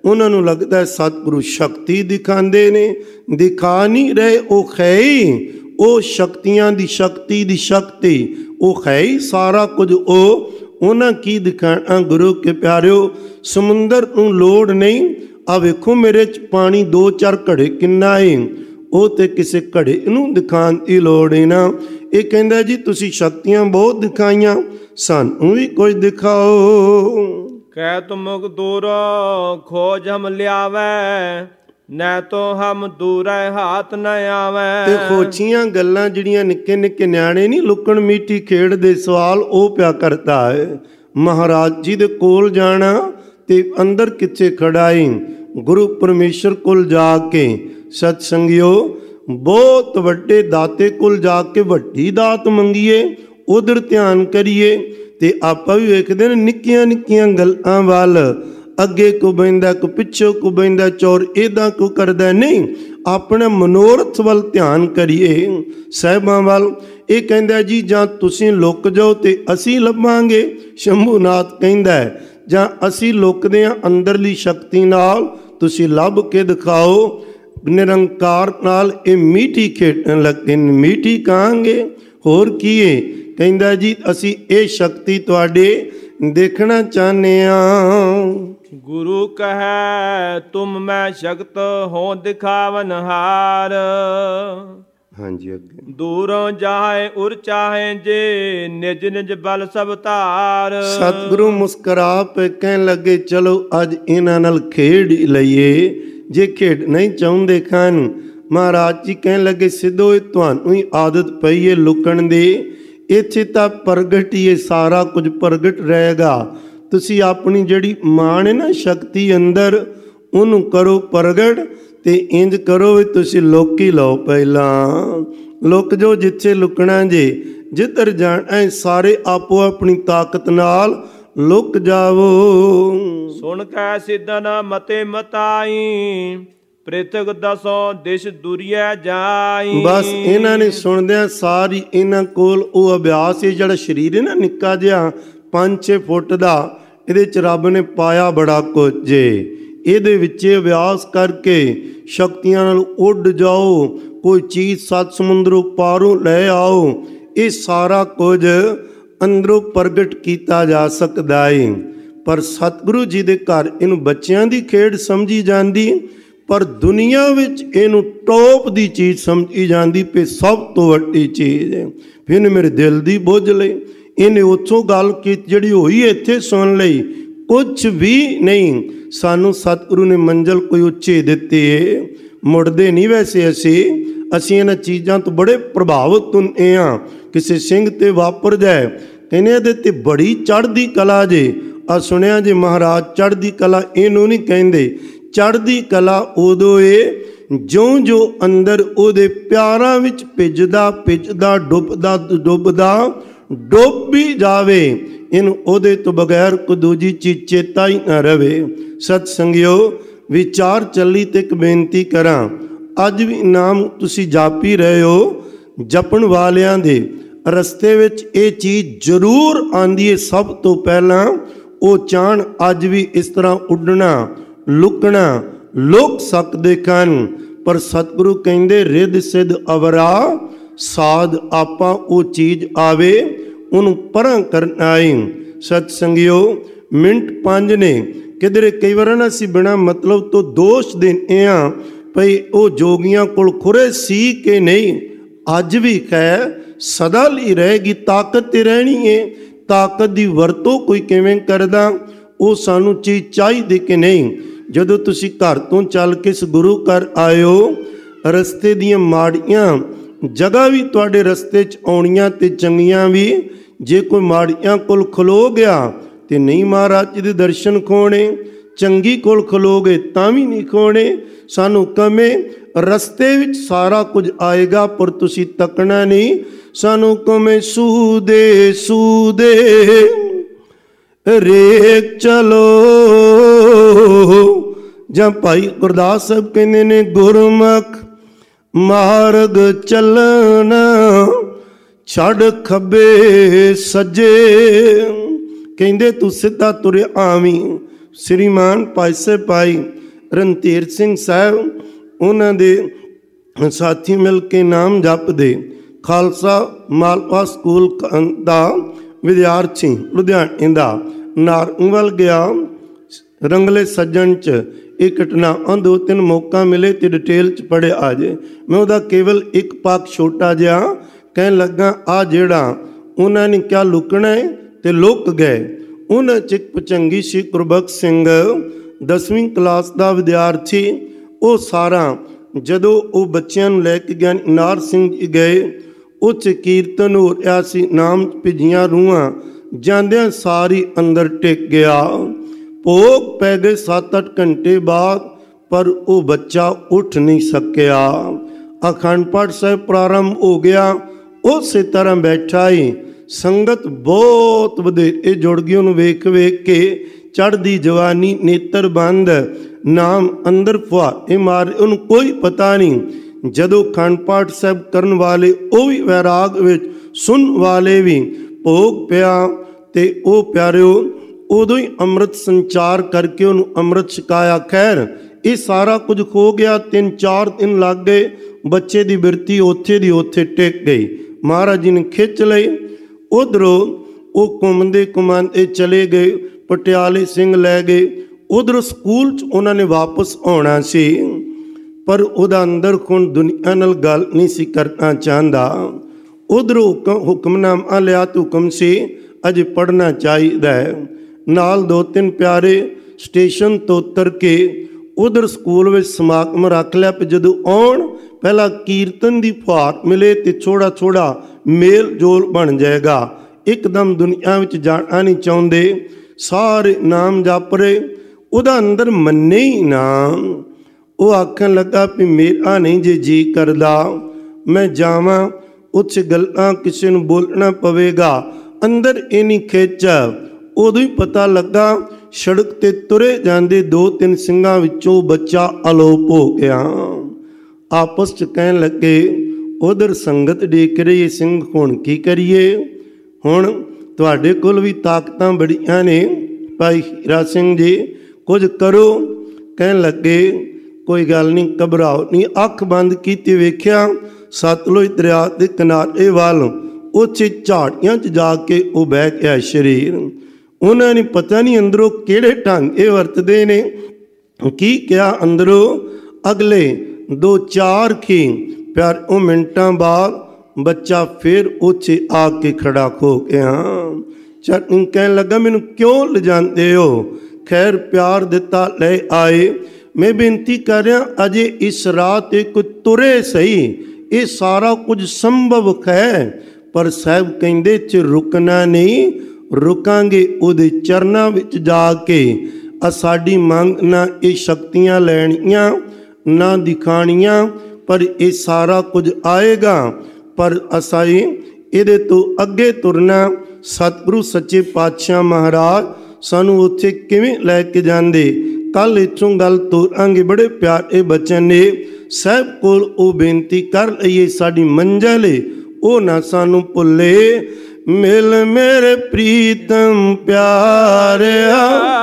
ਉਹਨਾਂ ਨੂੰ ਲੱਗਦਾ ਸਤਿਗੁਰੂ ਸ਼ਕਤੀ ਦਿਖਾਉਂਦੇ ਨੇ, ਦਿਖਾ ਨਹੀਂ ਰਹੇ, ਉਹ ਹੈ ਹੀ ਉਹ ਸ਼ਕਤੀਆਂ ਦੀ ਸ਼ਕਤੀ ਦੀ ਸ਼ਕਤੀ, ਉਹ ਹੈ ਹੀ ਸਾਰਾ ਕੁਝ। ਉਹ ਉਹਨਾਂ ਕੀ ਦਿਖਾਣਾ ਗੁਰੂ ਕੇ ਪਿਆਰਿਓ, ਸਮੁੰਦਰ ਨੂੰ ਲੋੜ ਨਹੀਂ। ਆ ਵੇਖੋ ਮੇਰੇ 'ਚ ਪਾਣੀ 2-4 ਘੜੇ ਕਿੰਨਾ ਏ, ਉਹ ਤੇ ਕਿਸੇ ਘੜੇ ਨੂੰ ਦਿਖਾਉਣ ਦੀ ਲੋੜ ਹੈ ਨਾ। ਇਹ ਕਹਿੰਦਾ ਜੀ ਤੁਸੀਂ ਸ਼ਕਤੀਆਂ ਬਹੁਤ ਦਿਖਾਈਆਂ, ਸਾਨੂੰ ਵੀ ਕੁਝ ਦਿਖਾਓ। ਕਹਿ ਤੁਮਕ ਦੂਰ ਖੋਜ ਹਮ ਲਿਆਵੈ, ਨੈ ਤੋ ਹਮ ਦੂਰੈ ਹਾਥ ਨ ਆਵੈ। ਤੇ ਖੋਚੀਆਂ ਗੱਲਾਂ ਜਿਹੜੀਆਂ ਨਿੱਕੇ ਨਿੱਕੇ ਨਿਆਣੇ ਨਹੀਂ ਲੁਕਣ ਮੀਟੀ ਖੇਡਦੇ, ਸਵਾਲ ਉਹ ਪਿਆ ਕਰਦਾ ਹੈ। ਮਹਾਰਾਜ ਜੀ ਦੇ ਕੋਲ ਜਾਣਾ ਤੇ ਅੰਦਰ ਕਿੱਥੇ ਖੜਾਈ, ਗੁਰੂ ਪਰਮੇਸ਼ਰ ਕੋਲ ਜਾ ਕੇ ਸਤ ਸੰਗਿਓ ਬਹੁਤ ਵੱਡੇ ਦਾਤੇ ਕੋਲ ਜਾ ਕੇ ਵੱਡੀ ਦਾਤ ਮੰਗੀਏ, ਉਧਰ ਧਿਆਨ ਕਰੀਏ। ਤੇ ਆਪਾਂ ਵੀ ਵੇਖਦੇ ਨੇ ਨਿੱਕੀਆਂ ਨਿੱਕੀਆਂ ਗੱਲਾਂ ਵੱਲ, ਅੱਗੇ ਕੋ ਬਹਿੰਦਾ ਕੋ ਪਿੱਛੋਂ ਕੋ ਬਹਿੰਦਾ, ਚੋਰ ਇਹਦਾ ਕੋ ਕਰਦਾ ਨਹੀਂ, ਆਪਣੇ ਮਨੋਰਥ ਵੱਲ ਧਿਆਨ ਕਰੀਏ, ਸਾਹਿਬਾਂ ਵੱਲ। ਇਹ ਕਹਿੰਦਾ ਜੀ ਜਾਂ ਤੁਸੀਂ ਲੁਕ ਜਾਓ ਤੇ ਅਸੀਂ ਲੱਭਾਂਗੇ, ਸ਼ੰਭੂਨਾਥ ਕਹਿੰਦਾ, ਜਾਂ ਅਸੀਂ ਲੁਕਦੇ ਹਾਂ ਅੰਦਰਲੀ ਸ਼ਕਤੀ ਨਾਲ, ਤੁਸੀਂ ਲੱਭ ਕੇ ਦਿਖਾਓ। ਨਿਰੰਕਾਰ ਨਾਲ ਇਹ ਮੀਠੀ ਖੇਡਣ ਲੱਗੇ, ਮੀਠੀ ਕਹਾਂਗੇ ਹੋਰ ਕੀ ਏ। ਕਹਿੰਦਾ ਜੀ ਅਸੀਂ ਇਹ ਸ਼ਕਤੀ ਤੁਹਾਡੇ ਦੇਖਣਾ ਚਾਹੁੰਦੇ ਹਾਂ। ਗੁਰੂ ਕਹੈ ਤੁਮ ਮੈਂ ਸ਼ਕਤ ਹੋ ਦਿਖਾਵਨ ਹਾਰ, ਹਾਂਜੀ ਅੱਗੇ ਦੂਰੋਂ ਜਾਏ ਉਰ ਚਾਹੇ ਜੇ, ਨਿਜ ਨਿਜ ਬਲ ਸਭ ਧਾਰ। ਸਤਿਗੁਰੂ ਮੁਸਕਰਾ ਪੇ ਕਹਿਣ ਲੱਗੇ ਚਲੋ ਅੱਜ ਇਹਨਾਂ ਨਾਲ ਖੇਡ ਲਈਏ, ਜੇ ਖੇਡ ਨਹੀਂ ਚਾਹੁੰਦੇ ਖਾਨ। ਮਹਾਰਾਜ ਜੀ ਕਹਿਣ ਲੱਗੇ ਸਿੱਧੋ ਇਹ ਤੁਹਾਨੂੰ ਹੀ ਆਦਤ ਪਈ ਹੈ ਲੁਕਣ ਦੀ, ਇੱਥੇ ਤਾਂ ਪ੍ਰਗਟ ਹੀ ਸਾਰਾ ਕੁਝ ਪ੍ਰਗਟ ਰਹੇਗਾ। ਤੁਸੀਂ ਆਪਣੀ ਜਿਹੜੀ ਮਾਣ ਹੈ ਨਾ ਸ਼ਕਤੀ ਅੰਦਰ, ਉਹਨੂੰ ਕਰੋ ਪ੍ਰਗਟ ਤੇ ਇੰਜ ਕਰੋ ਵੀ ਤੁਸੀਂ ਲੋਕੀ ਲਓ, ਪਹਿਲਾਂ ਲੁਕ ਜੋ ਜਿੱਥੇ ਲੁਕਣਾ ਜੇ, ਜਿੱਧਰ ਜਾਣਾ ਸਾਰੇ ਆਪੋ ਆਪਣੀ ਤਾਕਤ ਨਾਲ ਲੁਕ ਜਾਵੋ। ਸੁਣ ਕੈ ਸਿੱਧਨ ਮਤੇ ਮਤਾਈ, ਪ੍ਰਿਥਕ ਦਸੋਂ ਦਿਸ਼ ਦੁਰੀਐ ਜਾਈ। ਬਸ ਇਹਨਾਂ ਨੇ ਸੁਣਦਿਆਂ ਸਾਰੀ ਇਹਨਾਂ ਕੋਲ ਉਹ ਅਭਿਆਸ ਹੈ, ਜਿਹੜਾ ਸਰੀਰ ਹੈ ਨਾ ਨਿੱਕਾ ਜਿਹਾ 5-6 ਫੁੱਟ ਦਾ, ਇਹਦੇ 'ਚ ਰੱਬ ਨੇ ਪਾਇਆ ਬੜਾ ਕੁਝ ਜੇ। ਇਹਦੇ ਵਿੱਚ ਅਭਿਆਸ ਕਰਕੇ ਸ਼ਕਤੀਆਂ ਨਾਲ ਉੱਡ ਜਾਓ, ਕੋਈ ਚੀਜ਼ 7 ਸਮੁੰਦਰੋਂ ਪਾਰੋਂ ਲੈ ਆਓ, ਇਹ ਸਾਰਾ ਕੁਝ ਅੰਦਰੋਂ ਪ੍ਰਗਟ ਕੀਤਾ ਜਾ ਸਕਦਾ ਹੈ। ਪਰ ਸਤਿਗੁਰੂ ਜੀ ਦੇ ਘਰ ਇਹਨੂੰ ਬੱਚਿਆਂ ਦੀ ਖੇਡ ਸਮਝੀ ਜਾਂਦੀ, ਪਰ ਦੁਨੀਆ ਵਿੱਚ ਇਹਨੂੰ ਟੋਪ ਦੀ ਚੀਜ਼ ਸਮਝੀ ਜਾਂਦੀ ਪਈ, ਸਭ ਤੋਂ ਵੱਡੀ ਚੀਜ਼ ਹੈ। ਫਿਰ ਮੇਰੇ ਦਿਲ ਦੀ ਬੁੱਝ ਲਈ, ਇਹਨੇ ਉੱਥੋਂ ਗੱਲ ਕੀਤੀ ਜਿਹੜੀ ਹੋਈ ਇੱਥੇ ਸੁਣ ਲਈ, ਕੁਛ ਵੀ ਨਹੀਂ। ਸਾਨੂੰ ਸਤਿਗੁਰੂ ਨੇ ਮੰਜ਼ਲ ਕੋਈ ਉੱਚੀ ਦਿੱਤੀ ਹੈ, ਮੁੜਦੇ ਨਹੀਂ ਵੈਸੇ ਅਸੀਂ ਇਹਨਾਂ ਚੀਜ਼ਾਂ ਤੋਂ ਬੜੇ ਪ੍ਰਭਾਵਿਤ ਹੁੰਦੇ ਹਾਂ। ਕਿਸੇ ਸਿੰਘ ਤੇ ਵਾਪਰ ਜਾਏ, ਕਹਿੰਦੇ ਇਹਦੇ ਤੇ ਬੜੀ ਚੜ੍ਹਦੀ ਕਲਾ ਜੇ। ਆ ਸੁਣਿਆ ਜੇ ਮਹਾਰਾਜ ਚੜ੍ਹਦੀ ਕਲਾ ਇਹਨੂੰ ਨਹੀਂ ਕਹਿੰਦੇ, ਚੜ੍ਹਦੀ ਕਲਾ ਉਦੋਂ ਏ ਜਿਉਂ ਅੰਦਰ ਉਹਦੇ ਪਿਆਰਾਂ ਵਿੱਚ ਭਿੱਜਦਾ ਭਿੱਜਦਾ ਡੁੱਬਦਾ ਡੁੱਬਦਾ ਡੁੱਬ ਵੀ ਜਾਵੇ, ਇਹਨੂੰ ਉਹਦੇ ਤੋਂ ਬਗੈਰ ਕੋਈ ਦੂਜੀ ਚੀਜ਼ ਚੇਤਾ ਹੀ ਨਾ ਰਵੇ। ਸਤ ਸੰਗਿਓ ਵਿਚਾਰ ਚੱਲੀ ਤੇ ਇੱਕ ਬੇਨਤੀ ਕਰਾਂ, ਅੱਜ ਵੀ ਨਾਮ ਤੁਸੀਂ ਜਾਪੀ ਰਹੇ ਹੋ, ਜਪਣ ਵਾਲਿਆਂ ਦੇ ਰਸਤੇ ਵਿੱਚ ਇਹ ਚੀਜ਼ ਜ਼ਰੂਰ ਆਉਂਦੀ ਹੈ। ਸਭ ਤੋਂ ਪਹਿਲਾਂ ਉਹ ਚਾਹਣ ਅੱਜ ਵੀ ਇਸ ਤਰ੍ਹਾਂ ਉੱਡਣਾ ਲੁਕਣਾ ਲੁਕ ਸਕਦੇ ਹਨ, ਪਰ ਸਤਿਗੁਰੂ ਕਹਿੰਦੇ ਰਿੱਧ ਸਿੱਧ ਅਵਰਾ ਸਾਧ, ਆਪਾਂ ਉਹ ਚੀਜ਼ ਆਵੇ ਉਹਨੂੰ ਪਰਾਂ ਕਰਨਾ ਏ। ਸਤ ਸੰਗਿਓ ਮਿੰਟ 5 ਨੇ, ਕਿਧਰੇ ਕਈ ਵਾਰ ਨਾ ਅਸੀਂ ਬਿਨਾਂ ਮਤਲਬ ਤੋਂ ਦੋਸ਼ ਦਿੰਦੇ ਹਾਂ ਭਈ ਉਹ ਜੋਗੀਆਂ ਕੋਲ ਖੁਰੇ ਸੀ ਕਿ ਨਹੀਂ। ਅੱਜ ਵੀ ਕਹਿ ਸਦਾ ਲਈ ਰਹੇਗੀ, ਤਾਕਤ ਤੇ ਰਹਿਣੀ ਏ। ਤਾਕਤ ਦੀ ਵਰਤੋਂ ਕੋਈ ਕਿਵੇਂ ਕਰਦਾ, ਉਹ ਸਾਨੂੰ ਚੀਜ਼ ਚਾਹੀਦੀ ਕਿ ਨਹੀਂ। ਜਦੋਂ ਤੁਸੀਂ ਘਰ ਤੋਂ ਚੱਲ ਕੇ ਇਸ ਗੁਰੂ ਘਰ ਆਇਓ, ਰਸਤੇ ਦੀਆਂ ਮਾੜੀਆਂ ਜਗ੍ਹਾ ਵੀ ਤੁਹਾਡੇ ਰਸਤੇ 'ਚ ਆਉਣੀਆਂ ਤੇ ਚੰਗੀਆਂ ਵੀ। ਜੇ ਕੋਈ ਮਾੜੀਆਂ ਕੋਲ ਖਲੋ ਗਿਆ ਤੇ ਨਹੀਂ ਮਹਾਰਾਜ ਜੀ ਦੇ ਦਰਸ਼ਨ ਖੋਣੇ, ਚੰਗੀ ਕੋਲ ਖਲੋਗੇ ਤਾਂ ਵੀ ਨਹੀਂ ਖੋਣੇ। ਸਾਨੂੰ ਕਮੇ ਰਸਤੇ ਵਿੱਚ ਸਾਰਾ ਕੁਝ ਆਏਗਾ, ਪਰ ਤੁਸੀਂ ਤੱਕਣਾ ਨਹੀਂ। ਸਾਨੂੰ ਕਮੇ ਸੂਦੇ ਸੂਦੇ ਰੇਕ ਚਲੋ, ਜਾਂ ਭਾਈ ਗੁਰਦਾਸ ਸਾਹਿਬ ਕਹਿੰਦੇ ਨੇ ਗੁਰਮੁਖ ਮਾਰਗ ਚੱਲਣ ਛੱਡ ਖੱਬੇ ਸੱਜੇ। ਕਹਿੰਦੇ ਤੂੰ ਸਿੱਧਾ ਤੁਰਿਆ ਆਵੀਂ। ਸ੍ਰੀਮਾਨ ਭਾਈ ਸਾਹਿਬ ਭਾਈ ਰਣਧੀਰ ਸਿੰਘ ਸਾਹਿਬ ਉਹਨਾਂ ਦੇ ਸਾਥੀ ਮਿਲ ਕੇ ਨਾਮ ਜਪਦੇ। ਖਾਲਸਾ ਮਾਲਵਾ ਸਕੂਲ ਦਾ ਵਿਦਿਆਰਥੀ ਲੁਧਿਆਣੇ ਦਾ ਨਾਰੰਗਵਾਲ ਗਿਆ। ਰੰਗਲੇ ਸੱਜਣ 'ਚ ਇਹ ਘਟਨਾਵਾਂ 2-3 ਮੌਕਾ ਮਿਲੇ ਤੇ ਡਿਟੇਲ 'ਚ ਪੜ੍ਹਿਆ ਆ ਜੇ। ਮੈਂ ਉਹਦਾ ਕੇਵਲ ਇੱਕ ਪੱਖ ਛੋਟਾ ਜਿਹਾ ਕਹਿਣ ਲੱਗਾ। ਆ ਜਿਹੜਾ ਉਹਨਾਂ ਨੇ ਕਿਆ ਲੁਕਣਾ ਹੈ ਤੇ ਲੁਕ ਗਏ। ਉਹਨਾਂ 'ਚ ਇੱਕ ਭੁਜੰਗੀ ਸੀ ਗੁਰਬਖਸ਼ ਸਿੰਘ 10ਵੀਂ ਕਲਾਸ ਦਾ ਵਿਦਿਆਰਥੀ। ਉਹ ਸਾਰਾ ਜਦੋਂ ਉਹ ਬੱਚਿਆਂ ਨੂੰ ਲੈ ਕੇ ਗਿਆ ਨਾਰ ਸਿੰਘ ਜੀ ਗਏ, ਉਹ 'ਚ ਕੀਰਤਨ ਹੋ ਰਿਹਾ ਸੀ, ਨਾਮ ਭਿੱਜੀਆਂ ਰੂਹਾਂ ਜਾਂਦਿਆਂ ਸਾਰੀ ਅੰਦਰ ਟਿਕ ਗਿਆ। ਭੋਗ ਪੈ ਗਏ 7-8 ਘੰਟੇ ਬਾਅਦ, ਪਰ ਉਹ ਬੱਚਾ ਉੱਠ ਨਹੀਂ ਸਕਿਆ। ਅਖੰਡ ਪਾਠ ਸਾਹਿਬ ਪ੍ਰਾਰੰਭ ਹੋ ਗਿਆ, ਉਸੇ ਤਰ੍ਹਾਂ ਬੈਠਾ ਹੀ। ਸੰਗਤ ਬਹੁਤ ਵਧੇਰੇ ਜੁੜ ਗਈ ਉਹਨੂੰ ਵੇਖ ਵੇਖ ਕੇ। ਚੜ੍ਹਦੀ ਜਵਾਨੀ, ਨੇਤਰ ਬੰਦ, ਨਾਮ ਅੰਦਰ ਫੁਹਾਰੇ ਮਾਰੇ, ਉਹਨੂੰ ਕੋਈ ਪਤਾ ਨਹੀਂ। ਜਦੋਂ ਅਖੰਡ ਪਾਠ ਸਾਹਿਬ ਕਰਨ ਵਾਲੇ ਉਹ ਵੀ ਵੈਰਾਗ ਵਿੱਚ, ਸੁਣਨ ਵਾਲੇ ਵੀ, ਭੋਗ ਪਿਆ ਤੇ ਉਹ ਪਿਆਰਿਓ ਉਦੋਂ ਹੀ ਅੰਮ੍ਰਿਤ ਸੰਚਾਰ ਕਰਕੇ ਉਹਨੂੰ ਅੰਮ੍ਰਿਤ ਛਕਾਇਆ। ਖੈਰ ਇਹ ਸਾਰਾ ਕੁਝ ਹੋ ਗਿਆ। 3-4 ਦਿਨ ਲੱਗ ਗਏ। ਬੱਚੇ ਦੀ ਬਿਰਤੀ ਉੱਥੇ ਦੀ ਉੱਥੇ ਟਿਕ ਗਈ। ਮਹਾਰਾਜ ਜੀ ਨੇ ਖਿੱਚ ਲਈ। ਉਧਰੋਂ ਉਹ ਘੁੰਮਦੇ ਘੁੰਮਾਉਂਦੇ ਚਲੇ ਗਏ, ਪਟਿਆਲੇ ਸਿੰਘ ਲੈ ਗਏ। ਉਧਰੋਂ ਸਕੂਲ 'ਚ ਉਹਨਾਂ ਨੇ ਵਾਪਸ ਆਉਣਾ ਸੀ, ਪਰ ਉਹਦਾ ਅੰਦਰ ਹੁਣ ਦੁਨੀਆ ਨਾਲ ਗੱਲ ਨਹੀਂ ਸੀ ਕਰਨਾ ਚਾਹੁੰਦਾ। ਉਧਰੋਂ ਹੁਕਮਨਾਮਾ ਲਿਆ ਤੇ ਹੁਕਮ ਸੀ ਅਜੇ ਪੜ੍ਹਨਾ ਚਾਹੀਦਾ ਹੈ। ਨਾਲ 2-3 ਪਿਆਰੇ ਸਟੇਸ਼ਨ ਤੋਂ ਉਤਰ ਕੇ ਉਧਰ ਸਕੂਲ ਵਿੱਚ ਸਮਾਗਮ ਰੱਖ ਲਿਆ। ਪਰ ਜਦੋਂ ਆਉਣ ਪਹਿਲਾਂ ਕੀਰਤਨ ਦੀ ਫੁਹਾਰ ਮਿਲੇ ਤੇ ਥੋੜ੍ਹਾ ਥੋੜ੍ਹਾ ਮੇਲ ਜੋਲ ਬਣ ਜਾਏਗਾ। ਇੱਕਦਮ ਦੁਨੀਆ ਵਿੱਚ ਜਾਣਾ ਨਹੀਂ ਚਾਹੁੰਦੇ, ਸਾਰੇ ਨਾਮ ਜਪ ਰਹੇ। ਉਹਦਾ ਅੰਦਰ ਮੰਨੇ ਹੀ ਨਾਮ। ਉਹ ਆਖਣ ਲੱਗਾ ਵੀ ਮੇਰਾ ਨਹੀਂ ਜੇ ਜੀ ਕਰਦਾ ਮੈਂ ਜਾਵਾਂ, ਉੱਥੇ ਗੱਲਾਂ ਕਿਸੇ ਨੂੰ ਬੋਲਣਾ ਪਵੇਗਾ। ਅੰਦਰ ਇੰਨੀ ਖਿੱਚ। ਉਦੋਂ ਹੀ ਪਤਾ ਲੱਗਾ ਸੜਕ 'ਤੇ ਤੁਰੇ ਜਾਂਦੇ 2-3 ਸਿੰਘਾਂ ਵਿੱਚੋਂ ਬੱਚਾ ਅਲੋਪ ਹੋ ਗਿਆ। ਆਪਸ 'ਚ ਕਹਿਣ ਲੱਗੇ, ਉਧਰ ਸੰਗਤ ਡੇਕ ਰਹੀ, ਸਿੰਘ ਹੁਣ ਕੀ ਕਰੀਏ? ਹੁਣ ਤੁਹਾਡੇ ਕੋਲ ਵੀ ਤਾਕਤਾਂ ਬੜੀਆਂ ਨੇ ਭਾਈ ਹੀਰਾ ਸਿੰਘ ਜੀ, ਕੁਝ ਕਰੋ। ਕਹਿਣ ਲੱਗੇ ਕੋਈ ਗੱਲ ਨਹੀਂ, ਘਬਰਾਓ ਨਹੀਂ। ਅੱਖ ਬੰਦ ਕੀਤੀ, ਵੇਖਿਆ ਸਤਲੁਜ ਦਰਿਆ ਦੇ ਕਿਨਾਰੇ ਵੱਲ, ਉੱਥੇ ਝਾੜੀਆਂ 'ਚ ਜਾ ਕੇ ਉਹ ਬਹਿ ਗਿਆ ਸਰੀਰ। ਉਹਨਾਂ ਨੇ ਪਤਾ ਨਹੀਂ ਅੰਦਰੋਂ ਕਿਹੜੇ ਢੰਗ ਇਹ ਵਰਤਦੇ ਨੇ, ਕੀ ਕਿਹਾ ਅੰਦਰੋਂ। ਅਗਲੇ 2-4 ਪਿਆਰ ਉਹ ਮਿੰਟਾਂ ਬਾਅਦ ਬੱਚਾ ਫਿਰ ਉੱਥੇ ਆ ਕੇ ਖੜਾ ਹੋ ਗਿਆ। ਚਟਨੀ ਕਹਿਣ ਲੱਗਾ ਮੈਨੂੰ ਕਿਉਂ ਲਿਜਾਂਦੇ ਹੋ? ਖੈਰ ਪਿਆਰ ਦਿੱਤਾ, ਲੈ ਆਏ। ਮੈਂ ਬੇਨਤੀ ਕਰ ਰਿਹਾ ਅਜੇ ਇਸ ਰਾਹ 'ਤੇ ਕੋਈ ਤੁਰੇ ਸਹੀ, ਇਹ ਸਾਰਾ ਕੁਝ ਸੰਭਵ ਹੈ, ਪਰ ਸਾਹਿਬ ਕਹਿੰਦੇ 'ਚ ਰੁਕਣਾ ਨਹੀਂ, ਰੁਕਾਂਗੇ ਉਹਦੇ ਚਰਨਾਂ ਵਿੱਚ ਜਾ ਕੇ। ਸਾਡੀ ਮੰਗ ਨਾ ਇਹ ਸ਼ਕਤੀਆਂ ਲੈਣੀਆਂ ਨਾ ਦਿਖਾਣੀਆਂ, ਪਰ ਇਹ ਸਾਰਾ ਕੁਝ ਆਏਗਾ, ਪਰ ਅਸਾਈ ਇਹਦੇ ਤੋਂ ਅੱਗੇ ਤੁਰਨਾ। ਸਤਿਗੁਰੂ ਸੱਚੇ ਪਾਤਸ਼ਾਹ ਮਹਾਰਾਜ ਸਾਨੂੰ ਉੱਥੇ ਕਿਵੇਂ ਲੈ ਕੇ ਜਾਂਦੇ, ਕੱਲ ਇੱਥੋਂ ਗੱਲ ਤੋਰਾਂਗੇ। ਬੜੇ ਪਿਆਰੇ ਬਚਨ ਨੇ ਸਾਹਿਬ ਕੋਲ ਉਹ ਬੇਨਤੀ ਕਰ ਲਈਏ, ਸਾਡੀ ਮੰਜ਼ਿਲ ਉਹ ਨਾ ਸਾਨੂੰ ਭੁੱਲੇ। ਮਿਲ ਮੇਰੇ ਪ੍ਰੀਤਮ ਪਿਆਰਿਆ,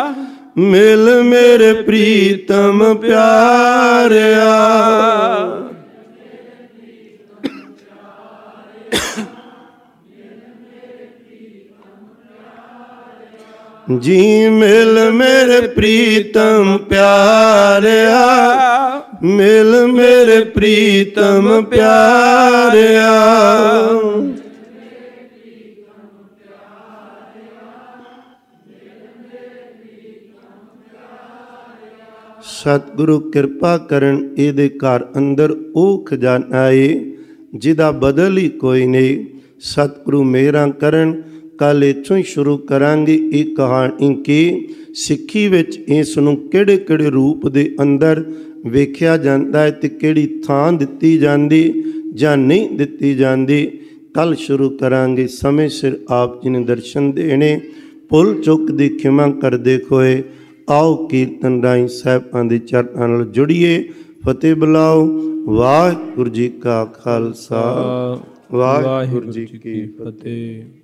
ਮਿਲ ਮੇਰੇ ਪ੍ਰੀਤਮ ਪਿਆਰਿਆ, ਜੀ ਮਿਲ ਮੇਰੇ ਪ੍ਰੀਤਮ ਪਿਆਰਿਆ, ਮਿਲ ਮੇਰੇ ਪ੍ਰੀਤਮ ਪਿਆਰਿਆ। ਸਤਿਗੁਰੂ ਕਿਰਪਾ ਕਰਨ, ਇਹਦੇ ਘਰ ਅੰਦਰ ਉਹ ਖਜ਼ਾਨਾ ਏ ਜਿਹਦਾ ਬਦਲ ਹੀ ਕੋਈ ਨਹੀਂ। ਸਤਿਗੁਰੂ ਮਿਹਰਾਂ ਕਰਨ। ਕੱਲ੍ਹ ਇੱਥੋਂ ਹੀ ਸ਼ੁਰੂ ਕਰਾਂਗੇ ਇਹ ਕਹਾਣੀ ਕਿ ਸਿੱਖੀ ਵਿੱਚ ਇਸ ਨੂੰ ਕਿਹੜੇ ਕਿਹੜੇ ਰੂਪ ਦੇ ਅੰਦਰ ਵੇਖਿਆ ਜਾਂਦਾ ਹੈ ਤੇ ਕਿਹੜੀ ਥਾਂ ਦਿੱਤੀ ਜਾਂਦੀ ਜਾਂ ਨਹੀਂ ਦਿੱਤੀ ਜਾਂਦੀ। ਕੱਲ੍ਹ ਸ਼ੁਰੂ ਕਰਾਂਗੇ। ਸਮੇਂ ਸਿਰ ਆਪ ਜੀ ਨੇ ਦਰਸ਼ਨ ਦੇਣੇ। ਭੁੱਲ ਚੁੱਕ ਦੀ ਖਿਮਾ ਕਰਦੇ ਹੋਏ ਆਓ ਕੀਰਤਨ ਰਾਹੀਂ ਸਾਹਿਬਾਂ ਦੇ ਚਰਨਾਂ ਨਾਲ ਜੁੜੀਏ। ਫਤਿਹ ਬੁਲਾਓ। ਵਾਹਿਗੁਰੂ ਜੀ ਕਾ ਖਾਲਸਾ, ਵਾਹਿਗੁਰੂ ਜੀ ਕੀ ਫਤਿਹ।